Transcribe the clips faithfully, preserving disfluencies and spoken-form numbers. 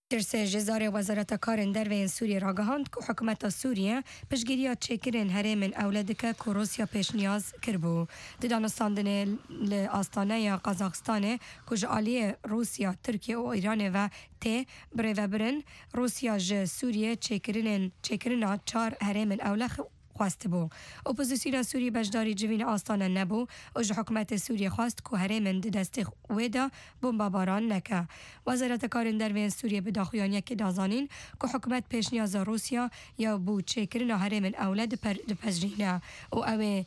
ترسه جزار وزارت کارن دروین سوریه را گهاند که حکومت سوریه پشگیری چکرین هرم اولادک که روسیا پیش نیاز کربو. دانستاندن آستانه قزاقستان که جالی روسیا، ترکیه و ایران و ت بره و برن روسیا ج سوریه چکرین چکرین چار هرم اولخ خواست بو. اپوزیسیون سوریه بجداری جوین آستانه نبو و جو حکومت سوریه خواست که هرمن دست ویدا بمباران نکه. وزارت کارن دروین سوریه به داخویان یک دازانین که حکومت پیش نیاز روسیا یا بو چکرین هرمن اولاد پر دپجرینه و اوه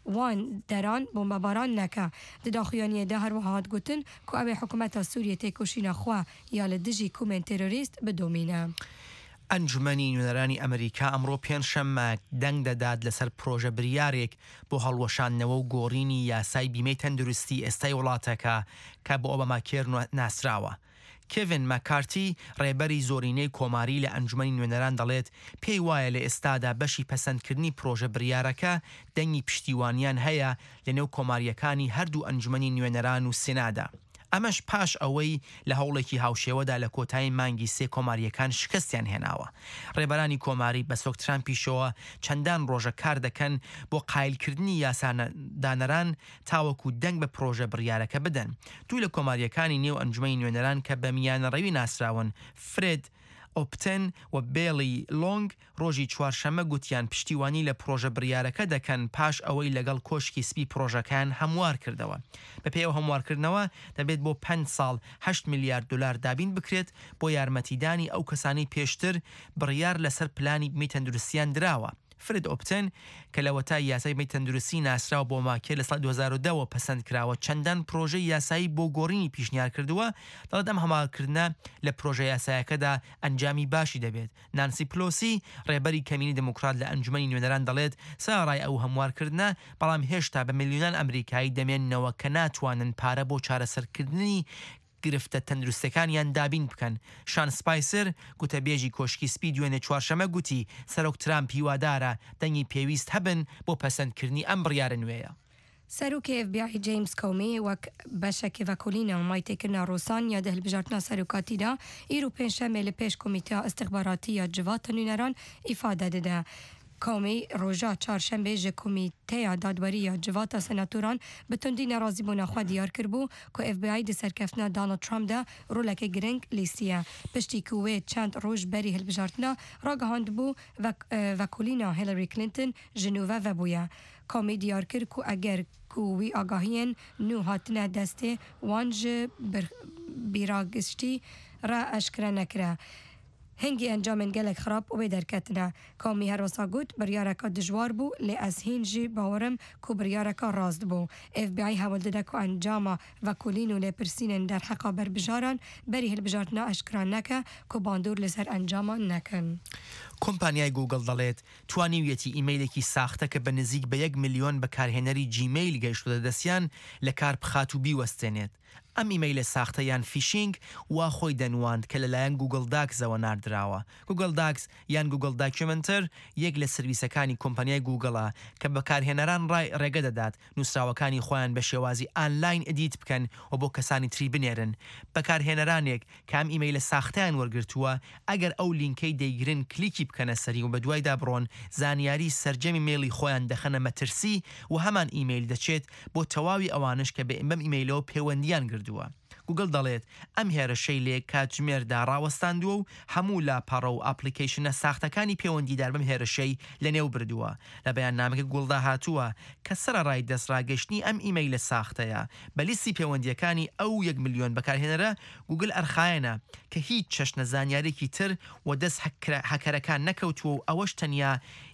وان دران بمباران نکه. داخویانی ده هر وحاد گوتن که اوه حکومت سوریه تکوشین خواه یا لدجی کومن تروریست بدومینه. ئەنجومەنی نوێنەرانی ئەمریکا ئەمڕۆ پێنجشەممە دەنگ دەدات لەسەر پرۆژە بریارێک بۆ هەڵوەشاندنەوە و گۆڕینی یاسای بیمەی تەندروستی ئێستای وڵاتەکە کە بۆ ئۆباماکێر ناسراوە. کێڤین مەکارتی ڕێبەری زۆرینەی کۆماری لە ئەنجومەنی نوێنەران دەڵێت پێی وایە لە ئێستادا بەشی پەسەندکردنی پرۆژە بریارەکە دەنگی پشتیوانیان هەیە لەنێو کۆماریەکانی هەردوو ئەنجومەنی نوێنەران و سێنادا. ئەمەش پاش ئەوەی لە هەوڵێکی هاوشێوەدا لە کۆتایی مانگی سێ کۆماریەکان شکستیان هێناوە. ڕێبەرانی کۆماری بە سۆک ترامپیشەوە چەندان ڕۆژە کار دەکەن بۆ قایلکردنی یاسادانەران تاوەکو دەنگ بە پرۆژە بڕیارەکە بدەن. دوو لە کۆماریەکانی نێو ئەنجومەنی نوێنەران کە بە میانەڕەوی ناسراون، فرێد ئۆپتن و بێڵی لۆنگ ڕۆژی چوارشەمە گوتیان پشتیوانی لە پرۆژە بریارەکە دەکەن پاش ئەوەی لەگەڵ کۆشکی سپی پرۆژەکان هەموار کردەوە. بەپێی ئەو هەموارکردنەوە دەبێت بۆ پێنج ساڵ هەشت میلیارد دلار دابین بکرێت بۆ یارمەتیدانی ئەو کەسانی پێشتر بڕیار لەسەر پلانی بمی تەندروستیان دراوە. فرد ئۆپتن کە لەوەتای یاسای بمی تەندروستی ناسراوە بۆ ماکێ لە ساڵ دوو هەزار و دە و پەسەند کراوە چەندان پرۆژەی یاسایی بۆ گۆڕینی پیشنیار کردووە دەڵێت ئەم هەماکردنە لە پرۆژە یاسایەکەدا ئەنجامی باشی دەبێت. نانسی پلۆسی ڕێبەری کەمینی دموکرات لە ئەنجومەنی نوێنەران دەڵێت ساڕای ئەو هەموارکردنە بەڵام هێشتا بە میلیۆنان ئەمریکایی دەمێننەوە کە ناتوانن پارە بۆ چارەسەرکردنی گرفتە تەندروستەکانیان دابین بکەن. شان سپایسر گوتەبێژی کۆشکی سپی دوێنێ چوارشەمە گوتی سەرۆک ترامپ هیوادارە دەنگی پێویست هەبن بۆ پەسەندکردنی ئەم بڕیارە نوێیە. سەرۆکی ئێف بی ئای جیمس کۆمی وەک بەشێکی ڤەکۆلینە و مایتێکردنا ڕۆسان یا دەهڵبژاردنا سەرۆکاتیدا ئیر و پێنجشەمێ لە پێش کۆمیتەیە ئەستیخباراتی یا جڤاتە نوێنەران ئیفادە دەدا. کۆمی ڕۆژا چارشەمبێ ژە کۆمیتەیە دادوەری یا جڤاتە سەناتۆران بە توندی نەڕازیبوونا خوا دیار کردبوو کە ئێف بی ئای دەسەرکەفتنا دانڵد ترامپدا ڕۆلەکە گرنگ لیستیە. پشتی کو وێ چەند ڕۆژ بەری هەڵبژاردنا ڕاگەهاند بوو ڤەکۆلینا هیلاری کلینتن ژنۆڤە ڤەبوویە. کۆمی دیار کرد کو ئەگەر کووی ئاگاهیان نو هاتنە دەستێ وان ژە بیراگشتی ڕە ئەشکرا نەکرا. هنگی انجام گلک خراب و بدرکتنه. کامی هر وسا گوت بریارکا دجوار بو لی از هنجی باورم کو بریارکا رازد بو. اف بی آی حول داده که انجام و کلینو لی پرسینن در حقا بر بجاران بری هل بجارتنا اشکران نکه که باندور لسر انجام نکن. کۆمپانیای گوگل دەڵێت توانیویەتی ئیمەیلێکی ساختە کە بە نزیک بە یەک میلیۆن بەکارهێنەری جیمیل گەیشتووە دەستیان لە کار بخات و بیوەستێنێت. ئەم ئیمەیلە ساختە یان فیشینگ وا خۆی دەنواند کە لەلایەن گوگل داکسەوە ناردراوە. گوگل داکس یان گوگل داکیومنتر یەک لە سرویسەکانی کۆمپانیای گوگڵە کە بەکارهێنەران ڕای ڕێگە دەدات نووسراوەکانی خۆیان بە شێوازی ئانلاین ئەدیت بکەن و بۆ کەسانی تری بنێرن. بەکارهێنەرانێک کە ئەم ئیمەیلە ساختیان وەرگرتووە ئەگەر ئەو لینکەی دەیگرن کلیکی بکەنە سەری و بە دوایدا بڕۆن زانیاری سەرجەمی مێڵی خۆیان دەخەنە مەترسی و هەمان ئیمەیل دەچێت بۆ تەواوی ئەوانش کە بە بەم ئیمەیلەوە پەیوەندیان گردووە. گوگل دەڵێت ئەم هێرشەی لێ کاتژمێردا ڕاوەستاندووە و هەموو لاپەڕە و ئاپلیکیشنە ساختەکانی پەیوەندیدار بەم هێرشەی لەنێو بردووە. لە بەیاننامەکە گوڵدا هاتووە کە سەرەڕای دەستڕاگەشتنی ئەم ئیمەیلە ساختەیە بە لیستی پەیوەندیەکانی ئەو یەک میلیۆن بەکارهێنەرە گوگل ئەرخایەنە کە هیچ چەشنە زانیارێکی تر و دەست هەکەرەکان نەکەوتووە و ئەوەش تەنیا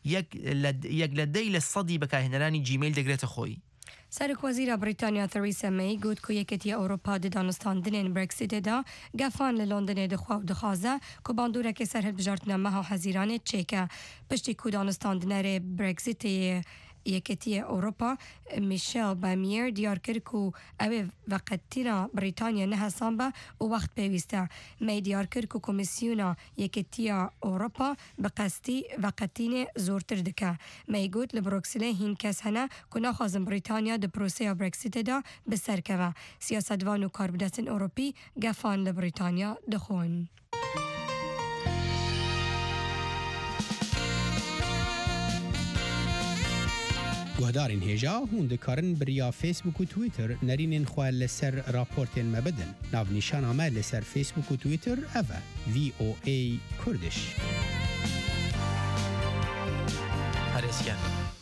یەک لە دەی لە سەدی بەکارهێنەرانی جیمیل دەگرێتە خۆی. سرک وزیر بریتانیا تریسا می گفت که یکیتی اروپا دانستاندن برکسیت دا گفان لندن دخوا و دخوازه که باندوره که سرهل بجارتنا مها حزیران چکه پشتی که دانستاندن برکسیت یکیتی اروپا میشل بامیر دیار کرد که اوه وقتینا بریتانیا نه حسابه و وقت پیوسته می دیار کرد که کمیسیونا یکیتی اروپا بقصدی وقتین زورتر دکه می گفت لبروکسله هین کس هنه که نخوازم بریتانیا د پروسه برکسیت دا بسر که سیاستوان و کاربدستن اروپی گفان لبریتانیا دخون. گهدارین هجا هون دکارن بریا فیسبوک و تویتر نرینین خواه لسر راپورتین مبدن ناو نشان آمد لسر فیسبوک و تویتر اوه وی او ای کردش هرسیان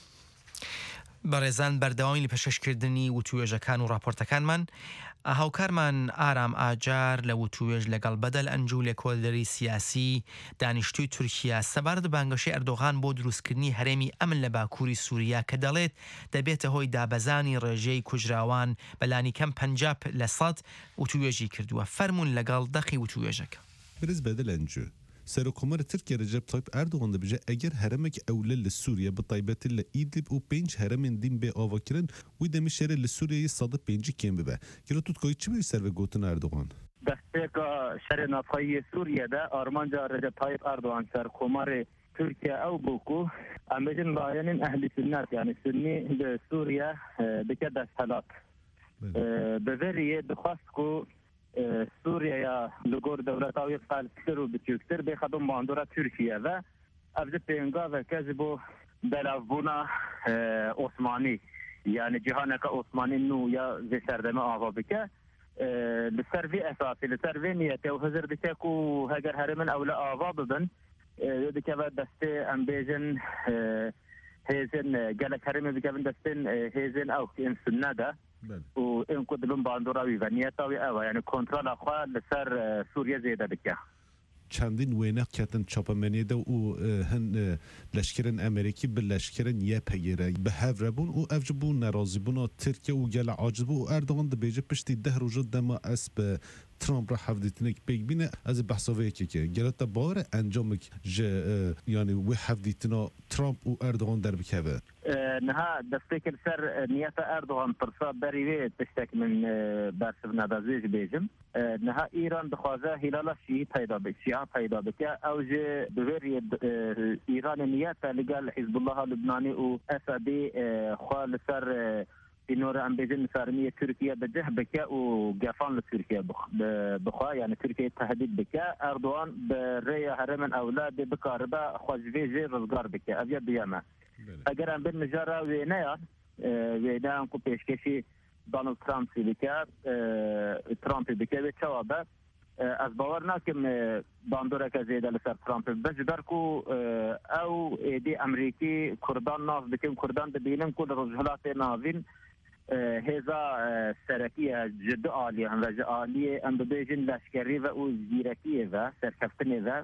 بەڕێزان بەردەوامی لە پێشکەشکردنی وتوێژەکان و راپۆرتەکانمان هاوکارمان ئارام ئاجار لە وتوێژ لەگەڵ بەدەل ئەنجوو لە کۆدەری سیاسی دانیشتووی تورکیا سەبارەت بانگەشەی ئەردۆغان بۆ دروستکردنی هەرێمی ئەمن لە باکووری سووریا کە دەڵێت دەبێتە هۆی دابەزانی ڕێژەی کوژراوان بەلانی کەم پەنجاب لە سەد وتوێژی کردووە فەرمونون لەگەڵ دەقی وتوێژەکە برز بەدەل ئەنجوو سەرۆکۆمەرە تورکیا رەجەب تایب ئەردۆغان دەبێژە ئەگەر هەرەمێک ئەولە لە سووریا بەتایبەتی لە ئیدلیب و پێنج هەرەمێن دین بێ ئاواکردن وی دەمیشێرە لە سووریایی سەدە پێنجی کێم ببە گەرە توتکۆی چی بووی سەر بە گوتن ئەردۆغان دەستێکە شەرێ نافخۆیی سووریەدا ئارمانجا رەجەب تایب ئەردۆغان سەرکۆمەرێ تورکیا ئەو بووکو ئەم بێژن ڕایەنین ئەهلی سنەت یعنی سنی لە سووریا بکە دەستهەلات بەڤێریە دخواست و سووریا لەگۆر دەوڵەتاوی قالکتر و بچووکتر بێخەبم ماندۆرە تورکیە و ئەبزە پێنگاوەکەس بۆ بەلاڤبوونا ئۆسمانی یعنی جیهانەکە ئۆسمانی نو یا زێ سەردەمە ئاوا بکە لەسەر vê ئەساسی لەسەر vê نیەتە و هەزر دکەک و هەگەر هەرمن ئەو لە ئاوا ببن دکەوە دەستێ ئەم بێژن هێزن گەلک هەرمێ بکەبن دەستێن هێزن ئەو ئین سنەدا و این کد بن باندوراوی و نیتاوی اوه یعنی کنترل اخواه لسر سوریه زیده بکه چندین وینه کتن چاپمنیده و هن لشکرن امریکی به لشکرن یه پگیره به هفربون و افجبون نرازی بونا ترکیه و گل عاجزبو و اردوغان ده بیجه پشتی ده روژه دما اسب ترامپ را حفظیتنک بیگ بینه از بحثاوه که که گلت باور انجامک جه یعنی و حفظیتنا ترامپ و اردوغان در بکوه نها دستك السر نية أردوغان برصا بريوه تشتك من برسف نبازيج بيجم نها إيران دخوازه هلال الشيء پیدا بك شيعة پیدا بك أو جه بغير إيران نية لقال حزب الله اللبناني و أسابي خوال سر بنور أم بيجن سارمية تركيا بجه بك وقفان لتركيا بخوا يعني تركيا تهديد بك أردوغان بريا هرمن أولاد بكاربا خواجفي رزقار بك أبيض بياما اگر ام بین نجارا وینه وینه ام کو پیشکشی دونالد ترامپ سی بکه ترامپ بکه به جوابه از باور نکم باندوره که زیاده لسر ترامپ بس درکو او دی امریکی کردان ناف بکیم کردان ببینیم که رجحلات ناوین هزا سرکیه جد عالیه هم و عالیه ام ببیجن لشکری و او زیرکیه و سرکفتنه و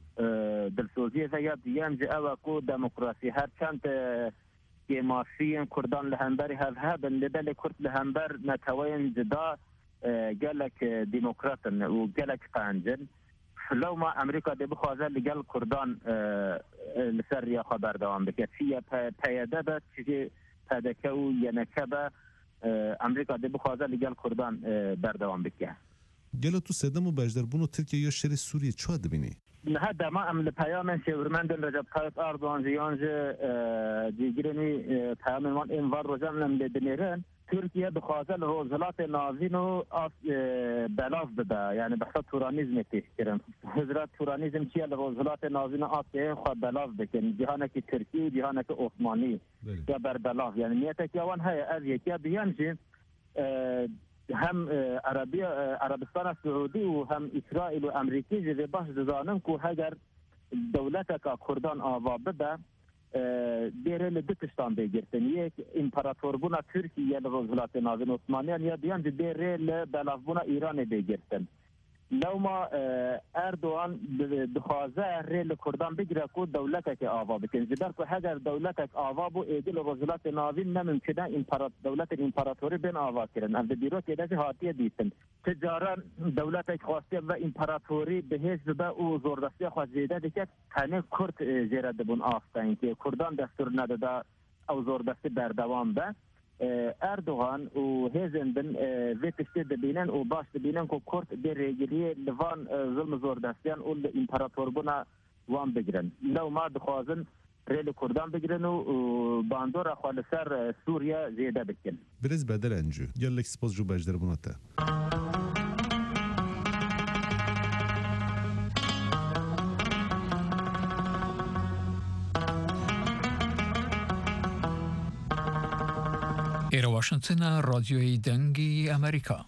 دلسوزی و یا دیام جه او کو دموکراسی هر چند که مافیین کردان لهمبری هف هبن لبل کرد لهمبر نتوین جدا گلک دموکراتن و گلک قانجن لو ما امریکا ده بخوازه لگل کردان لسر یا خبر دوام بکرد چیه پیاده بد چیه پدکه و ینکه با امریکا ده بخوازه لگل کردان بردوام بکرد گلو تو سدم و بجدربون و ترکیه یا شر سوریه چه دبینی؟ هذا ما أم البيان شورمند رجب طيب أردوغان زيانج ديجرني بيان من إنفار رجب لم لدنيران تركيا بخازل روزلات نازينو أص بلاف بدا يعني بحث تورانيزم تشكرن هزرات تورانيزم شيء الروزلات نازينو أص خو بلاف بكن جهانك تركي جهانك عثماني يا بر بلاف يعني نيتك يوان هاي أذيك يا بيانجي هم عربی عربستان سعودی و هم اسرائیل و امریکی جوی باش دزانن که هگر دولت که کردان آوا بده دیره لدتشتان بگیرتن یک امپراتور بونا ترکیه لغزلات نازن عثمانیان یا دیان دیره لبلاف بونا ایران بگیرتن لو ما اردوغان دخوازه ریل کردان بگیره که دولتک آوا بکن جدر که هگر دولتک آوا بو ایدل رجلات ناوین نممکنه دولت امپراتوری بین آوا کرن از دیرو که دست حاطیه دیتن تجاران دولتک خواسته و امپراتوری به حزب او زوردستی خواسته دیگه تنه کرد زیرده بون آفتن که کردان دستور نداده او زوردستی بردوام به اردوغان و هزن بن ویتشتی دبینن و باش دبینن که کرد در ریگیری لوان ظلم زوردستیان و امپراتور بونا وان بگیرن لو ما دخوازن ریل کردان بگیرن و باندور اخوال سر سوریا زیده بکن برز بدل انجو گلک سپاس جو بجدر بوناتا ئێرە واشنگتنە ڕادیۆی دەنگی ئەمریکا.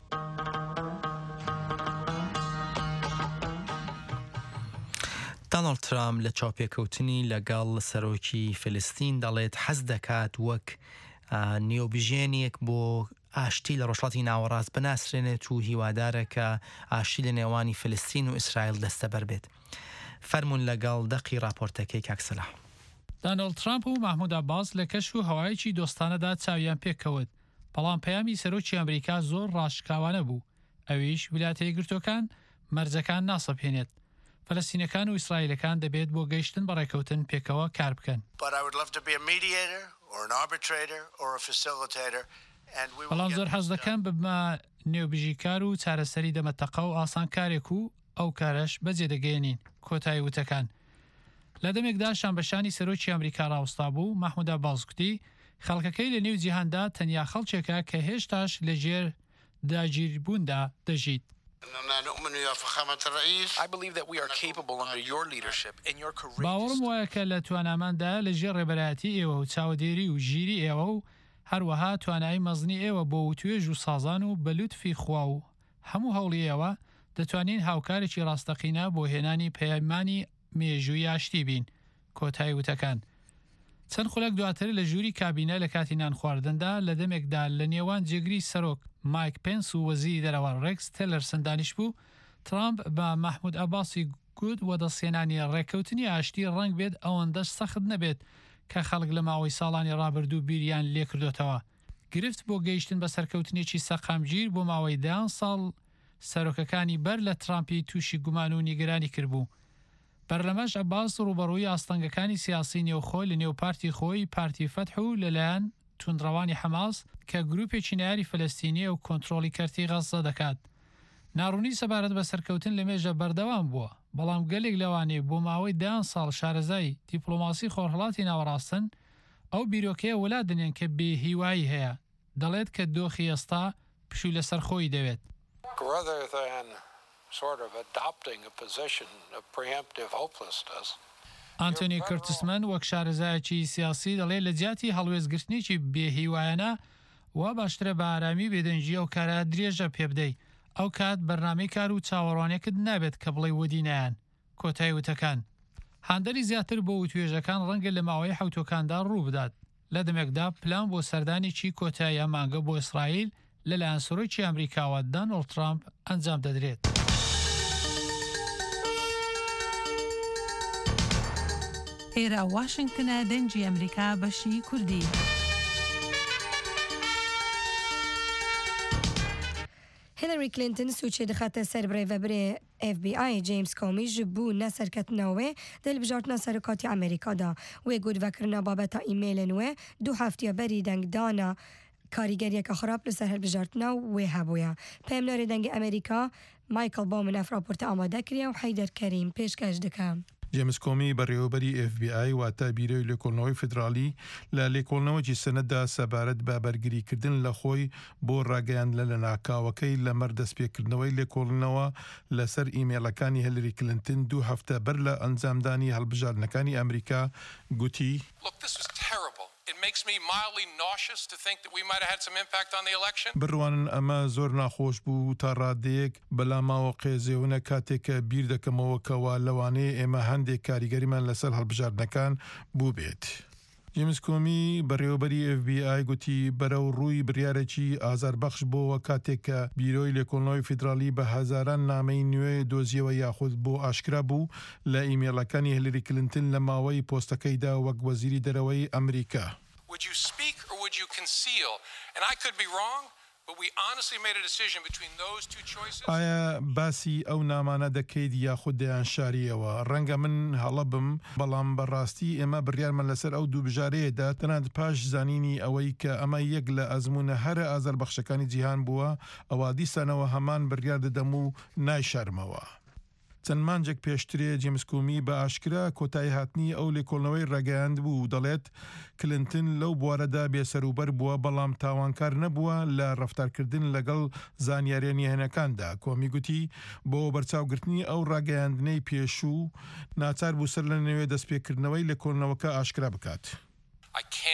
دانالد ترامپ لە چاپێکەوتنی لەگەڵ سەرۆکی فلستین دەڵێت حەز دەکات وەک نێوبژێنێک بۆ ئاشتی لە ڕۆژهەڵاتی ناوەڕاست بناسرێنێت و هیوادارە کە ئاشتی لە نێوانی فلستین و ئیسرائیل دەستەبەر بێت. فەرمون لەگەڵ دەقی راپۆرتەکەی کاکسەلا. دانالد ترامپ و محمود عباس لە کەشف و هەوایەکی دۆستانەدا چاویان پێکەوت، بەڵام پەیامی سەرۆکی ئەمریکا زۆر ڕاشکاوانە بوو، ئەویش ویلایەتە یەکگرتووەکان مەرجەکان ناسەپێنێت. فلەستینەکان و ئیسرائیلەکان دەبێت بۆ گەیشتن بە ڕێکەوتن پێکەوە کار بکەن. بەڵام زۆر حەز دەکەم ببمە نێوبژیکار و چارەسەری دەمەتەقە و ئاسانکارێک و ئەو کارەش بەجێ دەگەێنین. کۆتایی وتەکان لە دەمێکدا شانبەشانی سەرۆکی ئەمریکا ڕاوەستا بوو. محمود عباس گوتی خەڵکەکەی لە نێو جیهاندا تەنیا خەڵکێکە کە هێشتاش لە ژێر داگیربووندا دەژیت. باوەڕم وایە کە لە تواناماندا لە ژێر ڕێبەرایەتی ئێوە و چاودێری و ژیری ئێوە و هەروەها توانایی مەزنی ئێوە بۆ وتوێژ و سازان و بەلوتفی خوا و هەموو هەوڵی ئێوە دەتوانین هاوکارێکی ڕاستەقینە بۆ هێنانی پەیمانی مێژووی ئاشتی بین. کۆتایی وتەکان چەند خولەک دواتر لە ژووری کابینە لە کاتی نان خواردندا لە دەمێکدا لە نێوان جێگری سەرۆک مایک پێنس و وەزیری دەرەوە ڕێکس تێلەرسن دانیش بوو. ترامپ بە محمود عباسی گوت وەدەسێنانی ڕێکەوتنی ئاشتی ڕەنگ بێت ئەوەندەش سەخت نەبێت کە خەڵک لە ماوەی ساڵانی ڕابردوو بیریان لێکردوتەوە. گرفت بۆ گەیشتن بە سەرکەوتنێکی سەقامگیر بۆ ماوەی دایان ساڵ سەرۆکەکانی بەر لە ترامپی تووشی گومان و نیگەرانی کردبوو. بەرلەمەش عباس ڕوبەڕووی ئاستەنگەکانی سیاسی نێوخۆی لە نێو پارتی خۆی پارتی فەتح و لەلایەن توندڕەوانی حەماس کە گروپێکی نایاری فەلەستینیە و کۆنتڕۆلی کەرتی غەزە دەکات. ناڕوونی سەبارەت بە سەرکەوتن لە مێژە بەردەوام بووە، بەڵام گەلێک لەوانەیە بۆ ماوەی دایان ساڵ شارەزای دیپلۆماسی خۆرهەڵاتی ناوەڕاستن ئەو بیرۆکەیە وەلا دەنێن کە بێ هیوایی هەیە، دەڵێت کە دۆخی ئێستا پشووی لەسەر خۆی دەوێت. sort of adopting a position of preemptive hopelessness. ئانتۆنی کورتسمن وەک شارەزایەکی سیاسی دەڵێ لە جیاتی هەڵوێزگرتنیی بێهیوایانە وا باشترە بە ئارامی بێدەنجی ئەو کارە درێژە پێ بدەی. ئەو کات بەرنامەی کار و چاوەڕوانێکت نابێت کە بڵێ وەدینایان. کۆتایی وتەکان هاندەری زیاتر بۆ وتوێژەکان ڕەنگە لە ماوەی حوتۆکاندا ڕوو بدات. لە دەمێکدا پلان بۆ سەردانێکی کۆتایی ئەمانگە بۆ ئیسرائیل لەلایەن سەرۆکی ئەمریکاوە دانالد ترامپ ئەنجام دەدرێت. ئێرە واشنگتنە دەنگی ئەمریکا بەشی کوردی. هیلاری کلینتن سوچێ دەخاتە سەر برێڤەبرێ ئێف بی ئای جیمس کۆمی ji بوو نەسەرکەتنەوەی دەلبژارتنە سەرۆکاتی ئەمریکادا وێ گودڤەکردنە بابەتە ئیمێلن وێ دوو هەفتیە بەری دەنگدانە کاریگەریەکە خراپ لەسەر هەلبژارتنە وێ هەبووە. پێمنەری دەنگی ئەمریکا مایکل بۆمن ئەفراپۆرتە ئامادە کردە و حەیدەر کەریم پێشکەش دەکەم. جیمس کۆمی بەڕێوەبەری ئێف بی ئای واتە بیرۆی لێکۆڵنەوەی فدرالی لە لێکۆڵنەوەکی سەنەتدا سەبارەت بە بەرگریکردن لە خۆی بۆ ڕاگەیاندنە لە ناکاوەکەی لەمەر دەستپێکردنەوەی لێکۆڵنەوە لەسەر ئیمێلەکانی هیلاری کلینتن دوو هەفتە بەر لە ئەنجامدانی هەڵبژاردنەکانی ئەمریکا گوتی بڕوانن ئەمە زۆر ناخۆش بوو تا ڕادەیەک بەلاماوە قێزێونە کاتێککە بیر دەکەمەوە کەوا لەوانەیە ئێمە هەندێک کاریگەریمان لەسەر هەڵبژاردنەکان بوو بێت. جیمس کۆمی بەڕێوەبەری ئێف بی ئای گوتی بەرەو ڕووی بڕیارێکی ئازاربەخش بۆەوە کاتێککە بیرۆی لێکۆڵنەوەی فیدرالی بە هەزاران نامەی نوێ دۆزیەوە یاخود بۆ ئاشکرا بوو لە ئیمێلەکانی هیلاری کلینتن لە ماوەی پۆستەکەیدا وەک وەزیری دەرەوەی ئەمریکا. Would you speak or would you conceal? And I could be wrong, but we honestly made a decision between those two choices. ئایا باسی ئەو نامانە دەکەیت یاخود دەیان شاریەوە؟ ڕەنگە من هەڵە بم، بەڵام بەڕاستی ئێمە بڕیارمان لەسەر ئەو دوو بژارەیەدا تەنانەت پاش زانینی ئەوەی کە ئەمە یەک لە ئەزمونە هەرە ئازاربەخشەکانی جیهان بووە ئەوە دیسانەوە هەمان بڕیار دەدەم و نایشارمەوە. چەند مانجێک پێشترێ جیمس کۆمی بە ئاشکرا کۆتایی هاتنی ئەو لێکۆڵنەوەی ڕێگەیاند بوو دەڵێت کلینتن لەو بوارەدا بێسەروبەر بووە بەڵام تاوانکار نەبووە لە ڕەفتارکردن لەگەڵ زانیاریانی هێنەکاندا. کۆمی گوتی بۆ بەرچاوگرتنی ئەو ڕاگەیاندنەی پێشوو ناچار بوو سەر لە نوێ دەستپێکردنەوەی لێکۆڵنەوەکە ئاشکرا بکات. I can't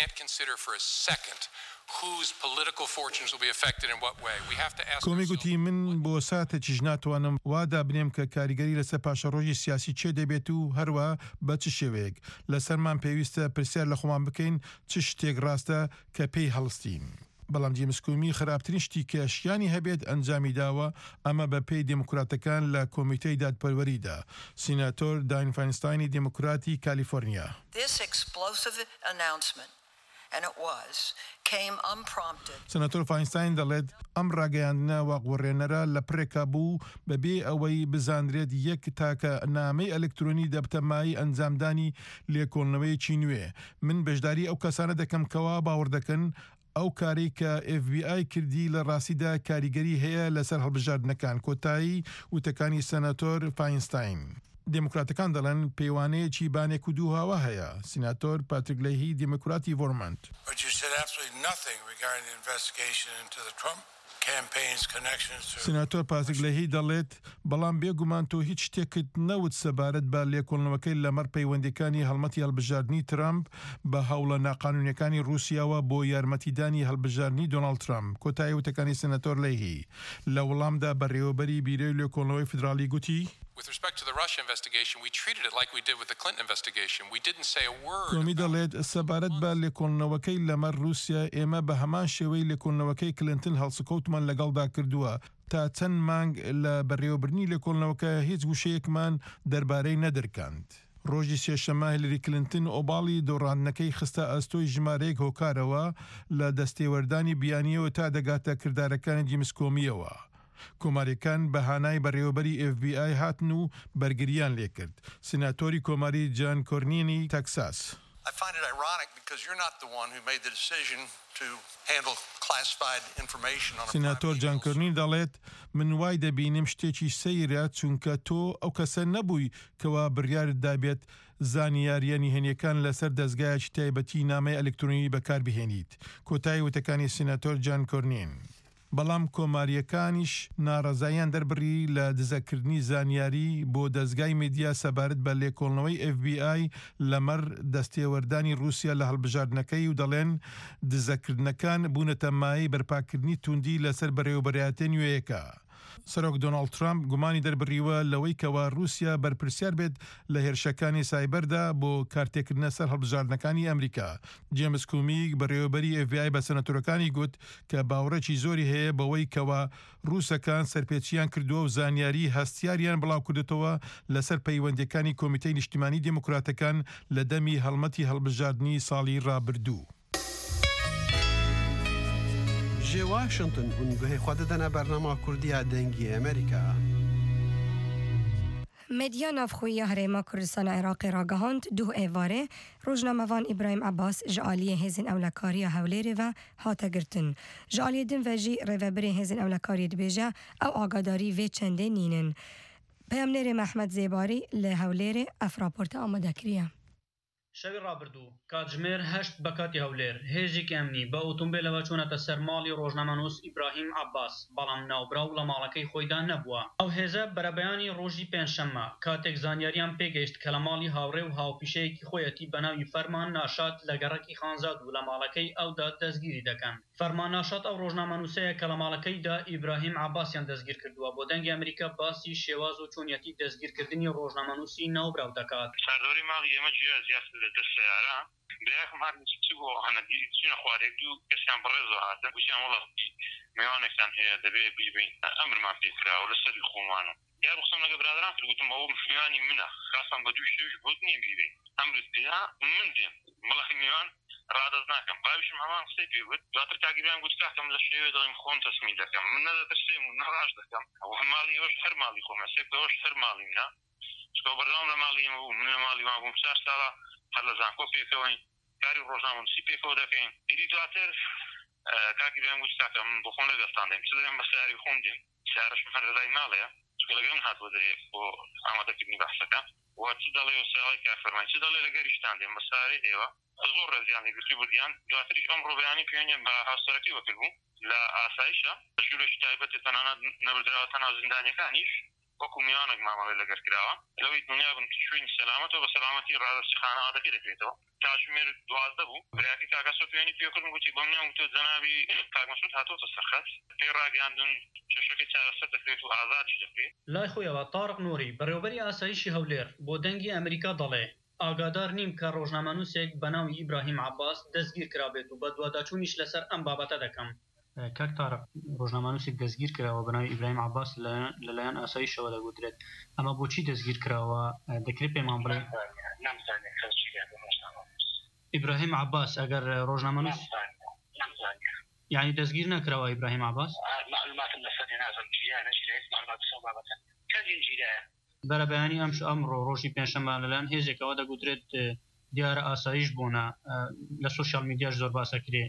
can't consider for a second whose political fortunes will be affected in what way. We have to ask کۆمی گوتی من بۆ ساتێکیش ناتوانم وادا بنێم کە کاریگەری لەسەر پاشەڕۆژی سیاسی چێ دەبێت و هەروە بە چ شێوەیەک لەسەرمان پێویستە پرسیار لە خۆمان بکەین چ شتێک ڕاستە کە پێی هەڵستین. بەڵام جیمس کومی خراپترین شتی کە شیانی هەبێت ئەنجامی داوە ئەمە بە پێی دموکراتەکان لە کۆمیتەی دادپەروەریدا. سیناتۆر داین فاینستاینی دموکراتی کالیفۆرنیا. This explosive announcement, and it was, came unprompted. سناتۆر فاینستاین دەڵێت ئەم ڕاگەیاندنە واقوەڕێنەرە لە پرێکا بوو بەبێ ئەوەی بزانرێت یەک تاکە نامەی ئەلکترۆنی دەبتەمایی ئەنجامدانی لێکۆڵنەوەیەکی نوێ. من بەشداری ئەو کەسانە دەکەم کەوا باوەڕ دەکەن ئەو کاری کە ئف بی ئای کردی لە ڕاستیدا کاریگەری هەیە لەسەر هەڵبژاردنەکان. کۆتایی وتەکانی سەناتۆر فاینستاین. دموکراتەکان دەڵێن پەیوانەیەکی بانێک و دوو هاوە هەیە. سیناتۆر پاتریک لەیهی دموکراتی ڤۆرمۆنت. سیناتۆر پاتریک لەیهی دەڵێت بەڵام بێگومان تۆ هیچ شتێکت نەوت سەبارەت بە لێکۆڵنەوەکەی لەمەڕ پەیوەندیەکانی هەڵمەتی هەڵبژاردننی ترامپ بە هەوڵە ناقانونیەکانی رووسیاوە بۆ یارمەتیدانی هەڵبژاردننی دۆناڵد ترامپ. کۆتایی وتەکانی سیناتۆر لەیهی لە وەڵامدا بەڕێوەبەری بیرۆی لێکۆڵنەوەی فدرالی گوتی With respect to the Russia investigation, we treated it like we did with the Clinton investigation. We didn't say a word. کۆمی دەڵێت سەبارەت بە لێکۆڵنەوەکەی لەمەڕ رووسیا ئێمە بە هەمان شێوەی لێکۆڵنەوەکەی کلنتن هەڵسوکەوتمان لەگەڵدا کردووە. تا چەند مانگ لە بەڕێوەبرنی لێکۆڵنەوەکە هیچ گوشەیەکمان دەربارەی نەدەرکاند. ڕۆژی سێشەمە هیلری کلنتن ئۆباڵی دۆڕاندنەکەی خستە ئەستۆی ژمارەیەک هۆکارەوە لە دەستێوەردانی بیانیەوە تا دەگاتە کردارەکانی جیمس کۆمیەوە. کۆماریەکان بەهانای بەڕێوەبەری ئف بی ئای هاتن و بەرگریان لێکرد. سیناتۆری کۆماری جان کۆرنینی تەکساس. I find it ironic because you're not the one who made the decision to handle classified information on a سیناتۆر جان کۆرنین دەڵێت من وای دەبینم شتێکی سەیرە چونکە تۆ ئەو کەسە نەبووی کەوا بڕیارت دابێت زانیاریانی هێنیەکان لەسەر دەستگایەکی تایبەتی نامەی ئەلکترۆنی بەکاربهێنیت. کۆتایی وتەکانی سیناتۆر جان کۆرنین. بەڵام کۆماریەکانیش ناڕەزاییان دەربڕی لە دزەکردنی زانیاری بۆ دەستگای میدیا سەبارەت بە لێکۆڵنەوەی ئف بی ئای لەمەڕ دەستێوەردانی رووسیا لە هەڵبژاردنەکەی و دەڵێن دزەکردنەکان بوونەتە مای بەرپاکردنی توندی لەسەر بەڕێوەبەرایەتە نوێیەکە. سەرۆک دۆناڵد ترامپ گومانی دەربڕیوە لەوەی کەوا رووسیا بەرپرسیار بێت لە هێرشەکانی سایبەردا بۆ کارتێکردنە سەر هەڵبژاردنەکانی ئەمریکا. جیمس کومی بەڕێوەبەری ئف بی ئای بە سەناتۆرەکانی گوت کە باوەڕێکی زۆری هەیە بەوەی کەوا رووسەکان سەرپێچیان کردووە و زانیاری هەستیاریان بڵاو کردێتەوە لەسەر پەیوەندیەکانی کۆمیتەی نیشتیمانی دموکراتەکان لە دەمی هەڵمەتی هەڵبژاردننی ساڵی ڕابردوو. جێ واشنگتن هون گوهی خوا دەدەنە بەرنامە کوردیا دەنگی ئەمریکا. مدیا نافخویی هەرێما کوردستان عێراقی ڕاگەهاند دوو ئێوارێ ڕۆژنامەوان ئیبراهیم عەباس ji aliyê hêzên ewlekariya Hewlêrê ve hate girtin. Ji aliyê din ve jî rêveberê hêzên ewlekariyê dibêje ew agadarî vê çendê nînin. Peyamnêrê Mehmed Zêbarî li Hewlêrê ev raporta amade kiriye. شەوی ڕابردوو کاتژمێر هەشت بە کاتی هەولێر هێزێکی ئەمنی بە ئۆتۆمبیلەوە چوونەتە سەر ماڵی ڕۆژنامەنووس ئیبراهیم عەباس بەڵام ناوبراو لە ماڵەکەی خۆیدا نەبووە. ئەو هێزە بەرەبەیانی ڕۆژی پێنجشەممە کاتێک زانیاریان پێگەیشت کە لە ماڵی هاوڕێ و هاوپیشەیەکی خۆیەتی بەناوی فەرمان ناشاد لە گەڕەکی خانزاد و لە ماڵەکەی ئەودا دەستگیری دەکەن. فەرمان ناشاد ئەو ڕۆژنامەنووسەیە کە لە ماڵەکەیدا ئیبراهیم عەباسیان دەستگیر کردووە. بۆ دەنگی ئەمریکا باسی شێواز و چۆنیەتی دەستگیرکردنی ڕۆژنامەنووسی ناوبراو دەکات. سەردەوری ماڵی ئێمە جیا زیاد لە دەست سیارە بەیەکم هەر بۆ هەنەدی چونە خوارێک دوو کەسیان بەڕێزەوە هاتن وشیان وەڵی میوانێکتان هەیە دەبێ بیبین ئەمرمان پێکراوە لەسەری خۆمانە یا بخسم لەگە برادران کرد گوتم ئەوە میوانی منە خاستان بە دوو شەویش بۆت نییە بیبین ئەمرت پێیا من دێم بەڵی میوان ڕادەز ناکەم باویشم هەمان قسەی پێوت دواتر کاگیریان گوت کاکەم لە شێوێ دەڵێم خۆم تەسمی دەکەم من نەدەترسێم و نەڕاش دەکەم ئەوە ماڵی ئەوش هەر ماڵی خۆمە سێک ئەوش هەر ماڵی منە چکە بەردەوام لە ماڵی ئێمە بوو من لە ماڵی وا بووم چار ساڵە هەر لە زانکۆ پێکەوەین کاری ڕۆژنامەنووسی پێکەوە دەکەین ئیدی دواتر کاکی بیان گوت کاکە من بۆ خۆم لەدەستان دێم چ دەڵێم بە سیاری خۆم دێم سیارەشم هەر لەلای ماڵەیە چکە لەگەڵم هاتووە دەرێ بۆ ئامادەکردنی بەحسەکە وا چ دەڵێ و سیاڵی کار فەرمای چ دەڵێ لەگەریشتان دێم بە سیارەی ئێوە زۆر ڕێزیان لێگرتی بودیان دواتریش ئەم ڕۆبیانی پێیان بە هاوسەرەکەی وەکرد بوو لە ئاسایشە ژوورێکی تایبەتی تەنانەت نەبردراوە تەنها زیندانیەکانیش وەکو میوانێک مامەڵێ لەگەر کراوە لەوەی دنیا بن شوێنی سەلامەتەوە بە سەلامەتی ڕادەستی خانەوادەکەی دەکرێتەوە کاتژمێر دوازدە بوو براکی کاکە سۆفیانی پێکردم گوتی بۆ منیان گوتۆ جەنابی کاک مەسعود هاتۆتە سەرخەت پێی ڕاگەاندون کێشەکەی چارەسەر دەکرێت و ئازادی دەکرێت. لای خۆیەوە تارق نووری بەڕێوەبەری ئاسایشی هەولێر بۆ دەنگی ئەمریکا دەڵێ ئاگادار نیم کە ڕۆژنامەنووسێک بە ناوی ئیبراهیم عەباس دەستگیر کرابێت و بە دوواداچوونیش لەسەر ئەم بابەتە دەکەم. کاک تارق ڕۆژنامەنووسێک دەستگیر کراوە بە ناوی ئیبراهیم عەباس لەلایەن ئاسایشەوە دەگوترێت ئەمە بۆچی دەستگیر کراوە دەکرێت پێمان بڵێ؟ ئیبراهیم عەباس ئەگەر ڕۆژنامەنووس یعنی دەستگیر نەکراوە ئیبراهیم عەباس؟ معلوماتم لەسەری نازم چیە نەچیە معلومات بەسەر بابەتە کەسین جیرایە. بەرە بەیانی ئەم ئەمڕۆ ڕۆژی پێنجشەممە لەلایەن هێزێکەوە دەگوترێت دیارە ئاسایش بوونە لە سوشیال میدیاش زۆر باسە کرێ.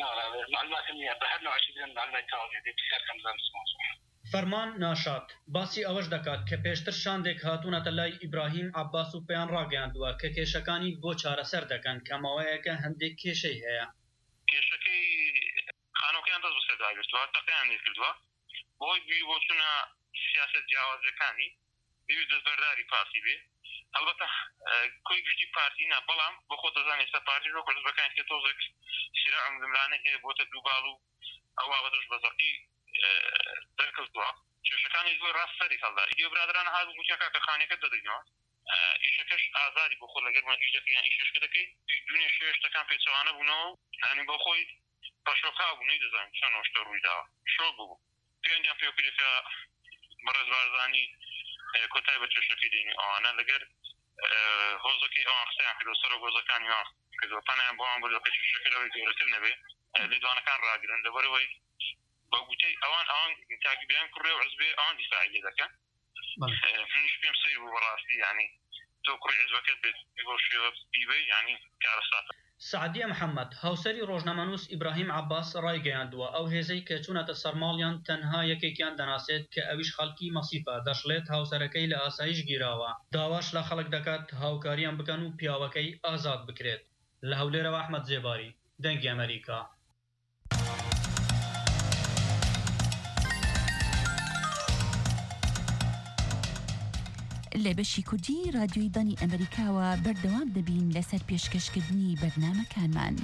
فەرمان ناشات باسی ئەوەش دەکات کە پێشتر شاندێک هاتوونەتە لای ئیبراهیم عەباس و پێیان ڕاگەیاندووە کە کێشەکانی بۆ چارەسەر دەکەن کە ماوەیەکە هەندێک کێشەی هەیە. کێشەکەی خانۆکەیان دەست بەسەرداگرتووە تەقییان لێ کردووە بۆی بیر بۆ چوونە سیاسەت جیاوازەکانی دەویست دەستبەرداری پارتی بێ هەڵبەتە کۆی گشتی پارتینا بەڵام بۆ خۆ دەزانێت ئێستا پارتی ڕۆ کردبەکان کە تۆزێک سیراع مدملانە هەیە بۆتە دووباڵ و ئەو بابەتەش بەزەقی دەرکەوتووە کێشەکانی زۆر ڕاست سەری هەڵدا ئیدیۆ برادران هات گوتیان کاکە خانەکەت دەدەینەوە ئیشەکەش ئازادی بۆ خۆ لەگەرمان ئیشەکەیان ئیشەشکە دەکەیت دوێنێ شێشتەکان پێچەوانە بوونەوە هەنی بۆ خۆی پەشۆکا بوونەی دەزانین چەند شتە ڕوویداوە شۆک بوو پێیان پێکردێکە بەڕێز بارزانی کۆتای بە کێشەکەی دێنی ئەوانە لەگەر هۆزەکەی ئەوان قسەیان کردو سەر گۆزەکانی وا کردووە پەنیان بۆیان بۆ کە کێشەکەەوەی گەورەتر نەبێ لێدوانەکان ڕاگرن لەبەرەوەی بە گوتەی ئەوان ئەوان تاگیبیان کوڕێ و عزبێ ئەوان دیفاعی لێ دەکەن منیش پێم سەری بوو بەڕاستی یعنی تۆ کوڕی عزبەکەت بێت بۆ شێوە بیبەی یعنی کارەساتە. سعدیە محەممەد هاوسەری ڕۆژنامەنووس ئیبراهیم عەباس ڕایگەیاندووە ئەو هێزەی کە چوونەتە سەرماڵیان تەنها یەکێکیان دەناسێت کە ئەویش خەڵکی مەسیفە دەشڵێت هاوسەرەکەی لە ئاسایش گیراوە داواش لە خەڵک دەکات هاوکاریان بکەن و پیاوەکەی ئازاد بکرێت. لە هەولێرەوە ئەحمەد جێباری دەنگی ئەمریکا. لە بەشی کوردی رادیۆی دانی ئەمریکاوە بەردەوام دەبین لەسەر پێشکەشکردنی بەرنامەکانمان.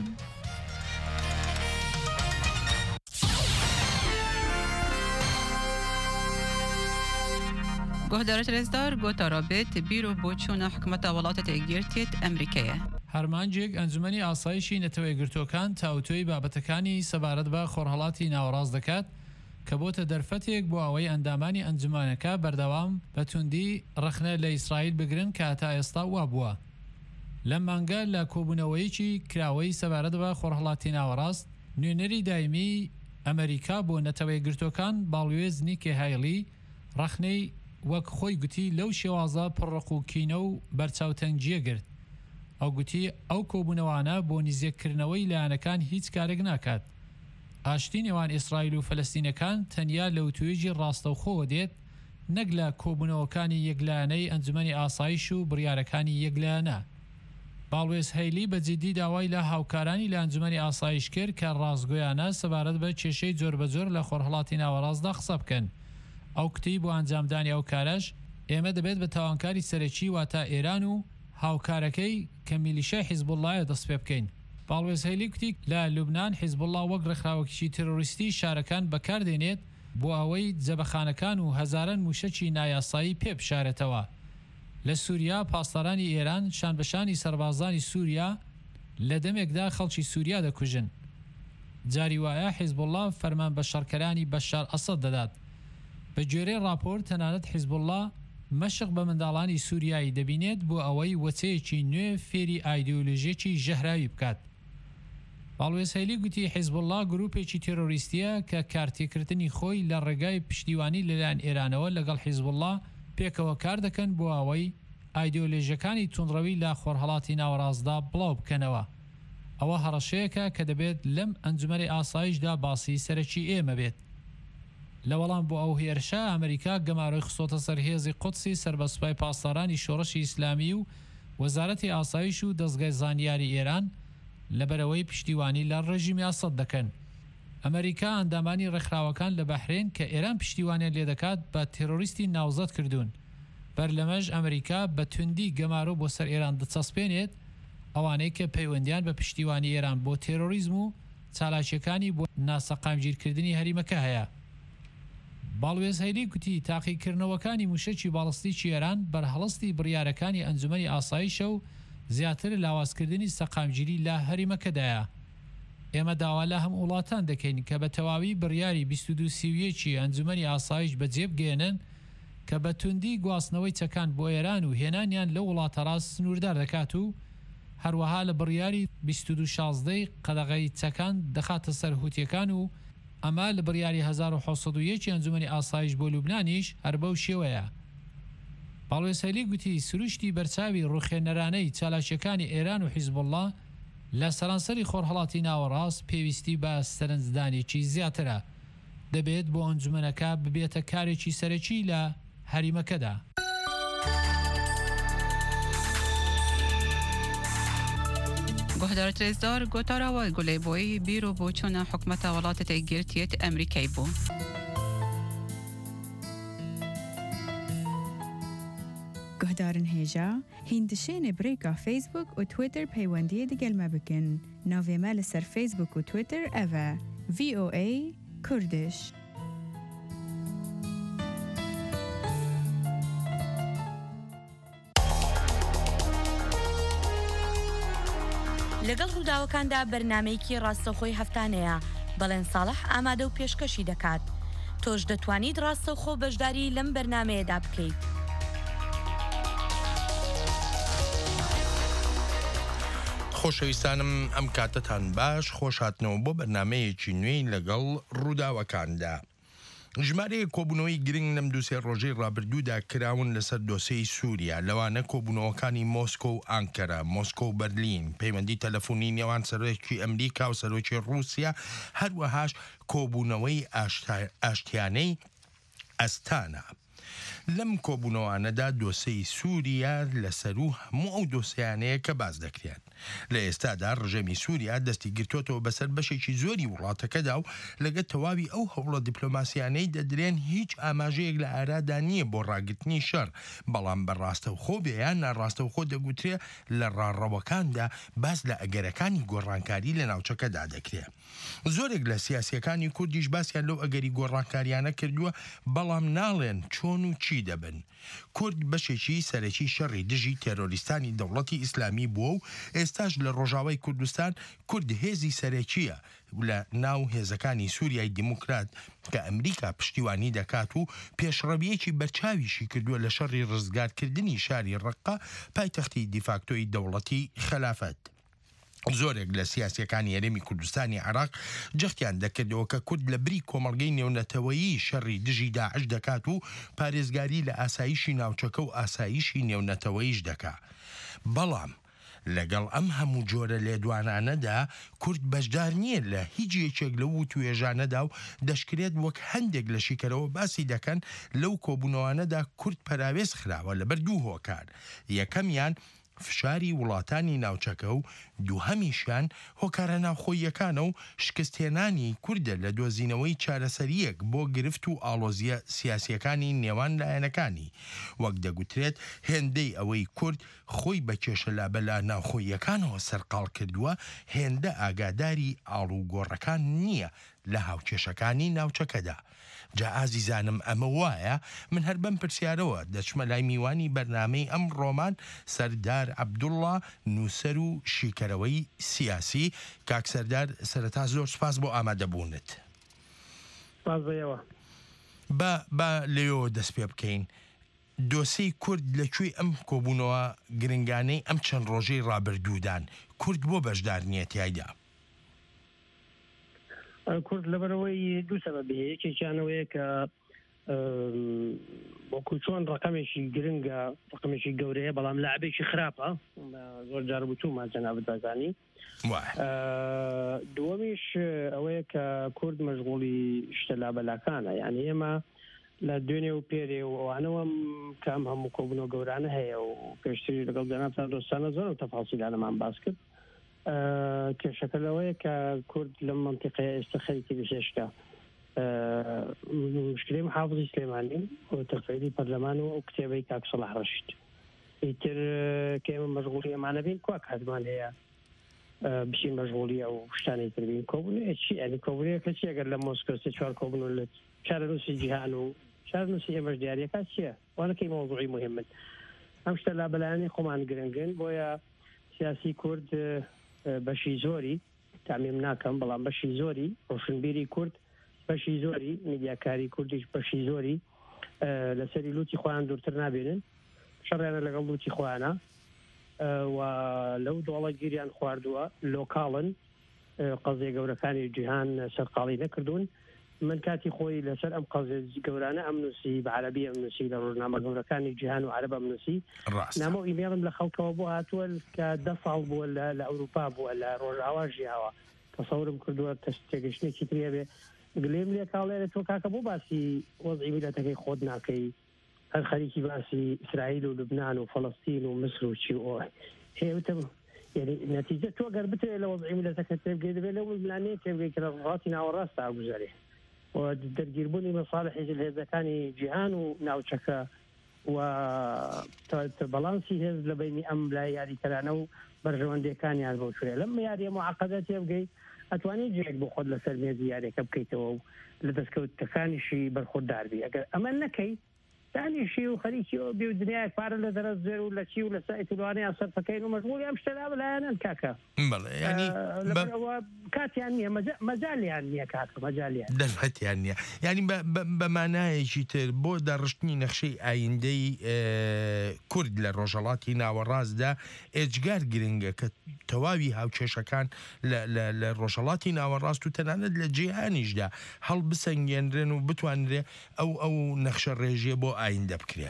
گۆهدارە رێزدار گۆتە ڕابێت بیرۆ بۆ چوونە حکومەتە وڵاتە تێگیرتێت ئەمریکایە. هەرمانجێک ئەنجومەنی ئاسایشی نەتەوەیەگرتوەکان تاوتۆی بابەتەکانی سەبارەت بە خۆرهەڵاتی ناوەڕاست دەکات کە بۆتە دەرفەتێک بۆ ئەوەی ئەنجامانی ئەنجومانەکە بەردەوام بە توندی ڕخنە لە ئیسرائیل بگرن کە تا ئێستا وا بووە. لەم مانگە لە کۆبوونەوەیەکی کراوەی سەبارەت بە خۆرهەڵاتی ناوەڕاست نوێنەری دایمی ئەمریکا بۆ نەتەوەیەگرتوەکان باڵوێز نیکێ هایلی ڕخنەی وەک خۆی گوتی لەو شێوازە پڕڕق و کینە و بەرچاوتەنگیە گرت. ئەو گوتی ئەو کۆبوونەوانە بۆ نزیکردنەوەی لایەنەکان هیچ کارێک ناکات. ئاشتی نێوان ئیسرائیل و فەلەستینەکان تەنیا لە وتوێژی ڕاستەوخۆوە دێت نەک لە کۆبوونەوەکانی یەکلایەنەی ئەنجومەنی ئاسایش و بڕیارەکانی یەکلایەنە. باڵوێز هەیلی بەجددی داوای لە هاوکارانی لە ئەنجومەنی ئاسایش کرد کە ڕاستگۆیانە سەبارەت بە کێشەی جۆر بەجۆر لە خۆرهەڵاتی ناوەڕاستدا قسە بکەن. ئەو کتی بۆ ئەنجامدانی ئەو کارەش ئێمە دەبێت بە تاوانکاری سەرەکی واتە ئێران و هاوکارەکەی کە میلیشای حیزبوڵڵایە دەست پێ بکەین. باڵوێز هەیلی کوتی لە لوبنان حیزبوڵڵا وەک ڕێکخراوەکیی تێرۆریستی شارەکان بەکاردێنێت بۆ ئەوەی جەبەخانەکان و هەزاران موشەکی نایاسایی پێ بشارێتەوە. لە سووریا پاسدارانی ئێران شانبەشانی سەربازانی سووریا لە دەمێکدا خەڵکی سووریا دەکوژن. جاری وایە حیزبوڵڵا فەرمان بە شەڕکەرانی بەشار ئەسەد دەدات. بە گوێرەی راپۆرت تەنانەت حیزبوڵڵا مەشق بە منداڵانی سووریایی دەبینێت بۆ ئەوەی وەچەیەکی نوێ فێری ئایدۆلۆژیەکی ژەهراوی بکات. باڵوێز هەیلی گوتی حیزبوڵڵا گروپێکی تێرۆریستیە کە کارتێکردنی خۆی لە ڕێگای پشتیوانی لەلایەن ئێرانەوە لەگەڵ حیزبوڵڵا پێکەوە کار دەکەن بۆ ئەوەی ئایدۆلۆژیەکانی توندڕەوی لە خۆرهەڵاتی ناوەڕاستدا بڵاو بکەنەوە. ئەوە هەڕەشەیەکە کە دەبێت لەم ئەنجومەری ئاسایشدا باسی سەرەکی ئێمە بێت. لە وەڵام بۆ ئەو هێرشە ئەمریکا گەماڕۆی خسۆتە سەر هێزی قودسی سربەسوپای پاسدارانی شۆڕشی ئیسلامی و وەزارەتی ئاسایش و دەستگای زانیاری ئێران لەبەرەوەی پشتیوانی لە ڕێژیمی ئاسەد دەکەن. ئەمریکا ئەندامانی ڕێکخراوەکان لە بەحرێن کە ئێران پشتیوانیان لێ دەکات بە تێرۆریستی ناوزەت کردوون. بەر لەمەش ئەمریکا بە توندی گەمارۆ بۆ سەر ئێران دەچەسپێنێت ئەوانەی کە پەیوەندیان بە پشتیوانی ئێران بۆ تێرۆریزم و چالاکیەکانی بۆ ناسەقامگیرکردنی هەریمەکە هەیە. باڵوێز هەیلی گوتی تاقیکردنەوەکانی موشەکی باڵستیی ئێران بەرهەڵستی بڕیارەکانی ئەنجومەنی ئاسایشە و زیاتر لاوازکردنی سەقامگیری لە هەریمەکەدایە. ئێمە داوا لە هەم وڵاتان دەکەین کە بە تەواوی بڕیاری بیست و دوو سیویەکی ئەنجومەنی ئاسایش بەجێبگێنن کە بە توندی گواستنەوەی چەکان بۆ ئێران و هێنانیان لە وڵاتە ڕاست سنووردار دەکات و هەروەها لە بڕیاری بیست و دوو شازدەی قەدەغەی چەکان دەخاتە سەر هوتیەکان و ئەمە لە بڕیاری هەزار و حەوسەد و یەک ئەنجومەنی ئاسایش بۆ لوبنانیش هەر بەو شێوەیە. باڵوێسەلی گوتی سروشتی بەرچاوی ڕوخێنەرانەی چالاکیەکانی ئێران و حیزبوڵڵا لە سەرانسەری خۆرهەڵاتی ناوەڕاست پێویستی بە سەرنجدانێکی زیاترە، دەبێت بۆ ئەنجومەنەکە ببێتە کارێکی سەرەکی لە هەریمەکەدا. گۆهدار ترێزدار گۆتاراوە گولەیبۆی بیرۆ بۆ چۆنە حکومەتە وڵاتە گرتیێت ئەمریکای بوو. گۆهدارن هێژا هیندشێنێ برێکا فیسبوک و تویتر پەیوەندیە دەگەلمە بکەن. ناوێمە لەسەر فیسبوک و تویتر ئەڤە ڤی ئۆ ئەی کوردش. لەگەڵ ڕووداوەکاندا بەرنامەیەکی ڕاستەوخۆی هەفتانەیە بەڵێن ساڵح ئامادە و پێشکەشی دەکات. تۆش دەتوانیت ڕاستەوخۆ بەشداری لەم بەرنامەیەدا بکەیت. خۆشەویستانم ئەم کاتتان باش خۆشهاتنەوە بۆ بەرنمەیەکی نوێی لەگەڵ ڕووداوەکاندا. ژمارەیە کۆبوونەوەی گرنگ لەم دووسێ ڕۆژەی ڕابردوودا کراون لەسەر دۆسەی سووریا، لەوانە کۆبوونەوەکانی مۆسکۆ و ئانکەرە، مۆسکۆ و بەرلین، پەیوەندی تەلەفۆنی نێوان سەرۆکی ئەمریکا و سەرۆکی رووسیا، هەروەهاش کۆبوونەوەی ئاشتیانەی ئەستانە. لەم کۆبوونەوانەدا دۆسەی سووریا لەسەر و هەموو ئەو دۆسیانەیە کە باز دەکرێن. لە ئێستادا ڕژێمی سووریا دەستی گرتوۆتەوە بەسەر بەشێکی زۆری وڵاتەکەدا و لەگە تەواوی ئەو هەوڵە دیپلۆماسیانەی دەدرێن هیچ ئاماژەیەک لە ئارادا نییە بۆ ڕاگرتنی شەڕ، بەڵام بەڕاستە و خۆ بێیان ناڕاستە و خۆ دەگوترێ لە ڕاڕەوەکاندا باز لە ئەگەرەکانی گۆڕانکاری لە ناوچەکەدا دەکرێت. زۆرێک لە سیاسیەکانی کوردیش باسییان لەو ئەگەری گۆڕانکاریانە کردووە، بەڵام ناڵێن چۆن و چی دەبن. کورد بەشێکی سەرەکی شەڕی دژی تێرۆریستانی دەوڵەتی ئیسلامی بووە و ئێستاش لە ڕۆژاوای کوردستان کورد هێزی سەرەکیە لە ناو هێزەکانی سووریای دیموکرات کە ئەمریکا پشتیوانی دەکات و پێشڕەویەکی بەرچاویشی کردووە لە شەڕی ڕزگارکردنی شاری ڕەققە پایتەختی دیفاکتۆی دەوڵەتی خلافەت. زۆرێک لە سیاسیەکانی هەرێمی کوردستانی عێراق جەختیان دەکردەوە کە کورد لە بری کۆمەڵگەی نێونەتەوەیی شەڕی دژی داعش دەکات و پارێزگاری لە ئاسایشی ناوچەکە و ئاسایشی نێونەتەوەییش دەکات. بەڵام لەگەڵ ئەم هەموو جۆرە لێدوانانەدا کورد بەشدار نییە لە هیچ یەکێک لەو توێژانەدا و دەشکرێت وەک هەندێک لە شیکەرەوە باسی دەکەن لەو کۆبوونەوانەدا کورد پەراوێز خراوە لەبەر دوو هۆکار. یەکەمیان فشاری وڵاتانی ناوچەکە و دووهەمیشیان هۆکارە ناوخۆیەکانە و شکستێنانی کوردە لە دۆزینەوەی چارەسەریەک بۆ گرفت و ئاڵۆزیە سیاسیەکانی نێوان لایەنەکانی. وەک دەگوترێت هێندەی ئەوەی کورد خۆی بە کێشە لابەلا ناوخۆیەکانەوە سەرقاڵ کردووە، هێندە ئاگاداری ئاڵوگۆڕەکان نییە لە هاوکێشەکانی ناوچەکەدا. جا ئازیزانم ئەمە وایە من هەر بەم پرسیارەوە دەچمە لای میوانی بەرنامەی ئەم ڕۆمان سەردار عەبدوڵڵا نووسەر و شیکەرەوەی سیاسی. کاک سەردار سەرەتا زۆر سپاس بۆ ئامادەبوونت. بە لێەوە دەست پێ بکەین. دۆسەی کورد لەکوێ ئەم کۆبوونەوە گرنگانەی ئەم چەند ڕۆژەی ڕابردوودان کورد بۆ بەشدار نییە تایدا؟ کورد لەبەرەوەی دوو سەبەب هەیە. یەکێکیانەوەیە کە وەکو چۆن ڕقەمێکی گرنگە، ڕقەمێکی گەورەیە، بەڵام لاعبێکی خراپە، زۆر جار بوتومان جەنابەت دەزانی. دووەمیش ئەوەیە کە کورد مەشغوڵی شتە لابەلاکانە، یعنی ئێمە لە دوێنێ و پێرێ و ئەوانەوەم کام هەموو کۆبوونەوە گەورانە هەیە و پێشتری لەگەڵ جەنابتان دۆستانە زۆر تەفاسیلانەمان باس کرد. کێشەکە لەوەیە کە کورد لەم منتیقەیە ئێستا خەریکی بەشێشکە مشکلەی محافظی سلێمانی و تەقەیدی پەرلەمان و کتێبەی کاک سەڵاح ڕەشید. ئیتر کێمە مەشغوڵی ئەمانە بین کوا کاتمان هەیە بشین مەشغوڵی ئەو شتانی تربین کۆبوونێ چی ئەنی کۆبوونەیە کە چی ئەگەر لە مۆسکۆ سێ چوار کۆبوون لە چارەنووسی جیهان و چارەنووسی ئێمەش دیارەکە چییە وانەکەی مەوضوعی مهمن ئەم شتە لا بەلایانی خۆمان گرنگن بۆیە سیاسی کورد بەشی زۆری تامیم ناکەم بەڵام بەشی زۆری ڕۆشنبیری کورد بەشی زۆری میدیاکاری کوردیش بەشی زۆری لەسەری لوتی خۆیان دوورتر نابێنن شەڕیانە لەگەڵ لوتی خۆیانە و لەو دۆڵە گیریان خواردووە لۆکاڵن قەزێ گەورەکانی جیهان سەرقاڵی نەکردوون من کاتی خۆی لەسەر ئەم قەزێ گەورانە ئەم نووسی بە عەرەبی ئەم نووسی لە ڕۆژنامە گەورەکانی جیهان و عەرەب ئەم نووسی نامە و ئیمێڵم لە خەڵکەوە بۆ هاتووە کە دە ساڵ بووە لە ئەوروپا بووە لە ڕۆژئاوا ژیاوە تەسەورم کردووە تێگەشتێکی ترێ بێ گلێم لێ کاڵێرە تۆ کاکە بۆ باسی وەزعی میلەتەکەی خۆت ناکەی هەر خەریکی باسی ئیسرائیل و لوبنان و فەڵەستین و مصر و چی ئەوە هێوتم یعنی نەتیجە تۆ گەر بتوێت لە وەزعی میلەتەکە تێبگەی دەبێت لەو لوبنانەیە تێبگەی کە لە ڕاتی ناوەڕاست ئاگوزارێ و دەرگیربوونی مەساڵحی هێزەکانی جیهان و ناوچەکە و بەڵانسی هێز لە بینی ئەم لای یاریکەرانە و بەرژەوەندەکانیان بۆ شوێ لەم یاریە معقەدە تێبگەی ئەتوانێت جێک بۆ خۆت لەسەر مێزی یاریەکە بکەیتەوە و لە دەستکەوتەکانیشی بەرخۆدار بی ئەگەر ئەمە نەکەی دانیشی و خەریکی و بێ و دنیای پارە لە دەرەست زێر و لە چی و لە سایت وڵوانەیان سەرفەکەین و مەشغوڵی ئەم شتەدا بەلایەنن کاکە لەبەرەوە کاتیان نییە مەجالیان نییە کاکە مەجالیان دەرفەتیان نییە ینی بە مانایەکی تر بۆ دەڕشتنی نەخشەی ئایندەی کورد لە ڕۆژهەڵاتی ناوەڕاستدا ئێجگار گرنگە کە تەواوی هاوکێشەکان لە ڕۆژهەڵاتی ناوەڕاست و تەنانەت لە جیهانیشدا هەڵ بسەنگێنرێن و بتوانرێ ئەو ئەو نەخشە ڕێژیە بۆ ئایندە بکرێ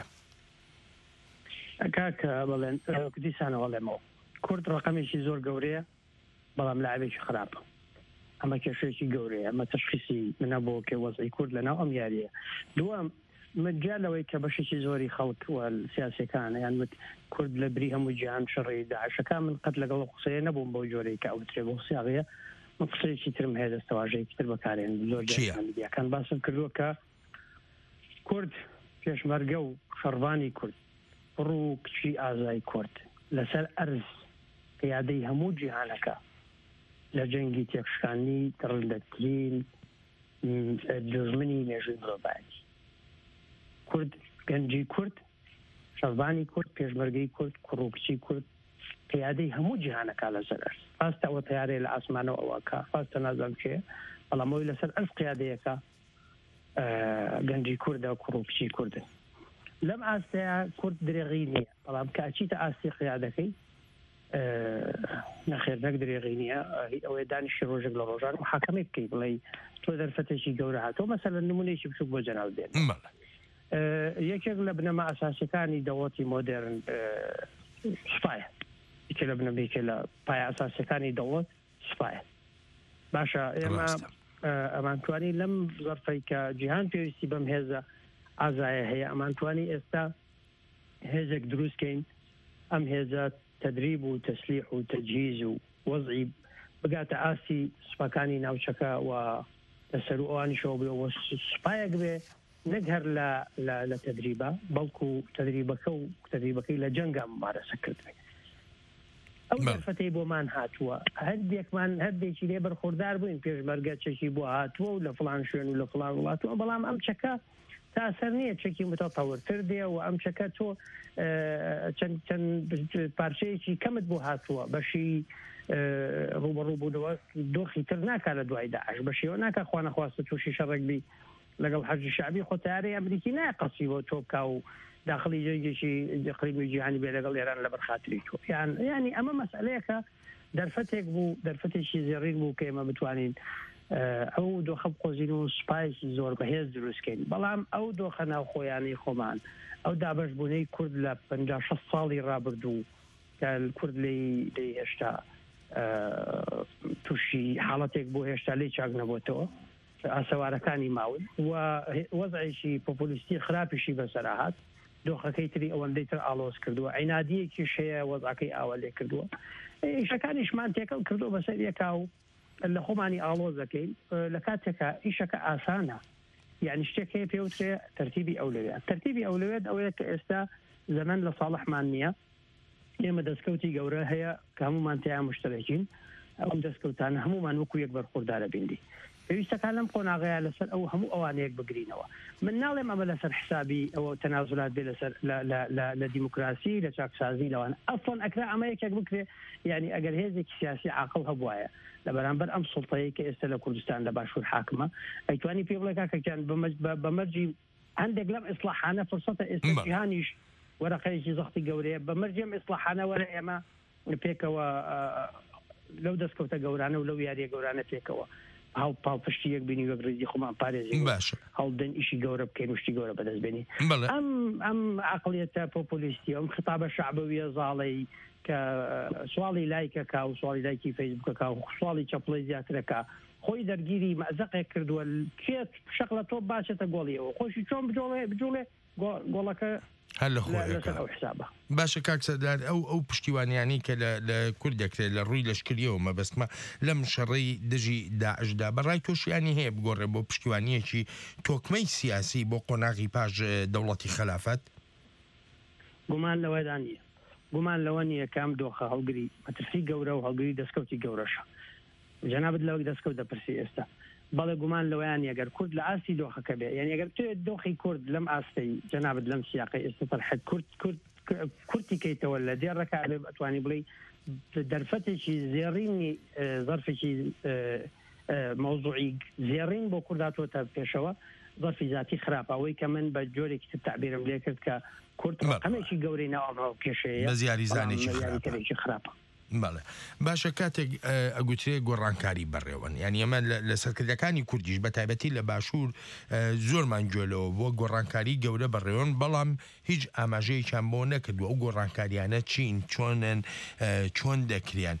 کاکە بڵێن دیسانەوەڵێمەوە کورد ڕقەمێکی زۆر گەورەیە بەڵام لاعبێکی خراپە ئەمە کێشەیەکی گەورەیە ئەمە تەشخیصی منە بۆ کە وەزعی کورد لەناو ئەم یاریە دووەم مجال لەوەی کە بەشێکی زۆری خەڵک و سیاسەکان یان وت کورد لە بری هەموو جیهان شەڕی داعشەکان من قەت لەگەڵ قسەیە نەبووم بۆ جۆرەی کە ئەوترێ بۆ قسەیە من قسەیەکی ترم هەیە دەستەواژەیەکی تر بەکارێن زۆر میدیاکان باسم کردووە کە کورد پێشمەرگە و شەڕبانی کورد ڕوو کچی ئازای کورد لەسەر ئەرز قیادەی هەموو جیهانەکە لە جەنگی تێکشکانی دڕندەترین دژمنی مێژووی مرۆڤایەتی کورد گەنجی کورد شەڕبانی کورد پێشمەرگەی کورد کوڕووکچی کورد قیادەی هەموو جیهانەکە لەسەر ئەرز فاستە ئەوە تیارێ لە ئاسمانەوە ئەوەکە فاستە نازانم چێ بەڵام ئەوی لەسەر ئەرز قیادەیەکە گەنجی کوردە و کوڕووکچی کوردن لەم ئاستەیە کورد درێغی نییە بەڵام کاچیتە ئاستی قیادەکەی نەخێر نەک درێغی نییە ئەوەی دانیشتی ڕۆژێک لە ڕۆژان و حاکەمی بکەی بڵێ تۆ دەرفەتێکی گەورە هاتۆ مەسەلەن نمونەیەکی بچووک بۆ جەناو دێن یەکێک لە بنەمە ئاساسیەکانی دەوڵەتی مۆدێرن سوپایە یەکێک لە بنەمەیەکێ لە پایە ئاساسیەکانی دەوڵەت سوپایە باشە ئێمە ئەمانتوانی لەم زەرفەی کە جیهان پێویستی بەم هێزە ئازایە هەیە ئەمانتوانی ئێستا هێزێک دروستکەین ئەم هێزە تدریب و تەسلیح و تەجهیز و وەزعی بگاتە ئاسی سوپاکانی ناوچەکە و لەسەر و ئەوانیشەوە بێ و سوپایەک بێ نەک هەر لە تدریبە بەڵکو تدریبەکە و تدریبەکەی لە جەنگە ممارەسە کردوێ ئەو دەرفەتەی بۆمان هاتووە هەردێکمان هەردێکی لێ بەرخوردار بووین پێشمەرگە چەکی بۆ هاتووە و لە فڵان شوێن و لە فڵان وڵاتەوە بەڵام ئەم چەکە تا ئەسەر نییە چەکی متەتەورتر دێ و ئەم چەکە تۆ چەند پارچەیەکی کەمت بۆ هاتووە بەشی ڕوبەڕووبوونەوە دۆخی تر ناکات لە دوای داعش بەشیەوە ناکات خوا نەخواستە تووشی شەڕێکبی لەگەڵ حەرجی شعبی خۆتیارەی ئەمریکی نایە قەسی بۆ تۆ بکا و داخلی جەنگێکی ئیقلیمی جیهانی بێ لەگەڵ ئێران لەبەر خاتری تۆ یان ینی ئەمە مەسئلەیەکە دەرفەتێک بوو دەرفەتێکی زێڕین بوو کە ئێمە بتوانین ئەو دۆخە بقۆزین و سوپایەکی زۆر بەهێز دروستکەین بەڵام ئەو دۆخە ناوخۆیانەی خۆمان ئەو دابەشبوونەی کورد لە پەنجا شەست ساڵی ڕابردوو کە کورد لی هێشتا تووشی حاڵەتێک بۆ هێشتا لێی چاک نەبووتەوە ئاسەوارەکانی ماون و وەزعیشی پۆپولیستی خراپیشی بەسەرا هات دۆخەکەی تری ئەوەندەی تر ئالۆز کردووە عینادیەکی شەیە وەزعەکەی ئاوا لێ کردووە ئیشەکانیشمان تێکەڵ کردو بەسەر یەکا و لە خۆمانی ئالۆزەکەین لە کاتێکە ئیشەکە ئاسانە یعنی شتێک هەیە پێوترێ تەرتیبی ئەولوێت تەرتیبی ئەولوێت ئەوەیە کە ئێستا زەمن لە ساڵحمان نییە ئێمە دەستکەوتی گەورە هەیە کە هەمومان تیا مشترەکین ئەم دەستکەوتانە هەمومان وەکو یەک بەرخوردارە بینی پێویستەکان لەم قۆناغەیە لەسەر ئەو هەموو ئەوانەیەک بگرینەوە من ناڵێم ئەمە لەسەر حسابی ئەوە تەنازلات بێ لەسەر لە دیموکراسی لە چاکسازی لەوان ئەفڵەن ئەکرا ئەمە یەکێک بکرێ یعنی ئەگەر هێزێکی سیاسی عاقڵ هەبوایە لە بەرامبەر ئەم سوڵتەیە کە ئێستا لە کوردستان لە باشوور حاکمە ئەیتوانی پێ بڵێ کاکەگیان بەمەرجی هەندێک لەم ئیسلاحانە فرسەتە ئێستا جیهانیش وەرەقەیەکی زەختی گەورەیە بەمەرجێم ئیسلاحانە وەرە ئێمە پێکەوە لەو دەستکەوتە گەورانە و لەو یاریە گەورانە پێکەوە هەڵ پاڵپشتی یەک بینی وەک ڕێزی خۆمان پارێزی هەڵدەن ئیشی گەورە بکەین وشتی گەورە بەدەست بێنی ئەم ئەم عقلیەتە پۆپولیستی ئەم خطابە شعبەویە زاڵەی کە سواڵی لایکەکە و سواڵی لایکی فەیسبوکەکە و سواڵی چەپڵی زیاترەکە خۆی دەرگیری مەزەقێک کردووە کێت شەق لە تۆ باشێتە گۆڵیەوە خۆشی چۆن بجۆڵێ بجوڵێ گۆڵەکە هەر لە خۆیەکە باشە کاکسەدار ئەو ئەو پشتیوانیانی کە لە کورد دەکرێت لە ڕووی لەشکریەوە مەبەستمە لەم شەڕی دژی داعشدا بەڕای تۆشیانی هەیە بگۆڕێ بۆ پشتیوانیەکی تۆکمەی سیاسی بۆ قۆناغی پاش دەوڵەتی خلافەت گومان لەوەدا نییە گومان لەوە نییە کام دۆخە هەڵگری مەترسی گەورە و هەڵگری دەستکەوتی گەورەشە جەنابەت لەوەی دەستکەوت دەپرسی ئێستا بەڵێ گومان لەوەیان ئەگەر کورد لە ئاستی دۆخەکە بێ یعنی ئەگەر توێت دۆخی کورد لەم ئاستەی جەنابەت لەم سیاقی ئێستا تەرحەت کورد کورد کورتی کەیتەوە لە دێڕەکە ئەتوانی بڵێ دەرفەتێکی زێڕینی زەرفێکی مەوزوعی زێڕین بۆ کورداتۆتە پێشەوە ظرفی ذاتی خراپەوەی کە من بە جۆرێکی تر تعبیرم لێ کرد کە کورد ڕقەمێکی گەورەی ناوەمەوە کێشەیە بە زیاریزانێکی خراپە بەڵێ باشە کاتێک ئەگوترێ گۆڕانکاری بەڕێوەن یعنی ئەمە لە سەرکردەکانی کوردیش بە تایبەتی لە باشوور زۆرمان گوێلەوە بۆ گۆڕانکاری گەورە بەڕێوەن بەڵام هیچ ئاماژەیەکیان بۆ نەکردووە ئەو گۆڕانکاریانە چین چۆنن چۆن دەکریان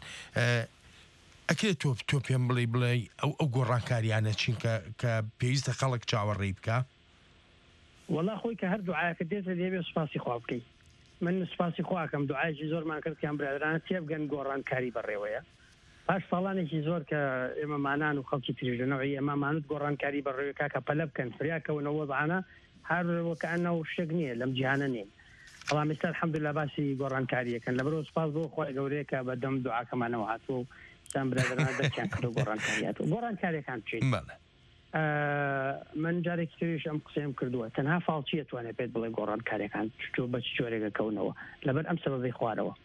ئەکرێت تۆ تۆ پێم بڵێ بڵێ ئەو ئەو گۆڕانکاریانە چین کە پێویستە خەڵک چاوەڕێی بکە وەڵا خۆی کە هەر دوعاەکە دێتە دەبێ سوپاسی خوا بکەیت من سپاسی خواکەم دوعایکی زۆرمان کرد کەم برادرانە تێبگەن گۆڕانکاری بەڕێوەیە پاش ساڵانێکی زۆر کە ئێمە مانان و خەڵکی تریژنەوەی ئێمە مانوت گۆڕانکاری بەڕێوەکە کە پەلە بکەن فریاکەونەوە وەضعانە هەر وەکەئەنەوە شتێک نییە لەم جیهانە نین بەڵام ئێستا الحەمدولillah باسی گۆڕانکاریەکەن لەبەرەوە سپاس بۆ خۆی گەورەیە کە بەدەم دوعاکەمانەوە هاتووە و سام برادرانە دەستیان کرد و گۆڕانکاری هاتووە گۆڕانکاریەکان بچین من جارێکی تریش ئەم قسەم کردووە تەنها فاڵچیە توانێت پێت بڵێ گۆڕانکاریەکان چۆ بە چ جۆرێکە کەونەوە لەبەر ئەم سەبەبەی خوارەوە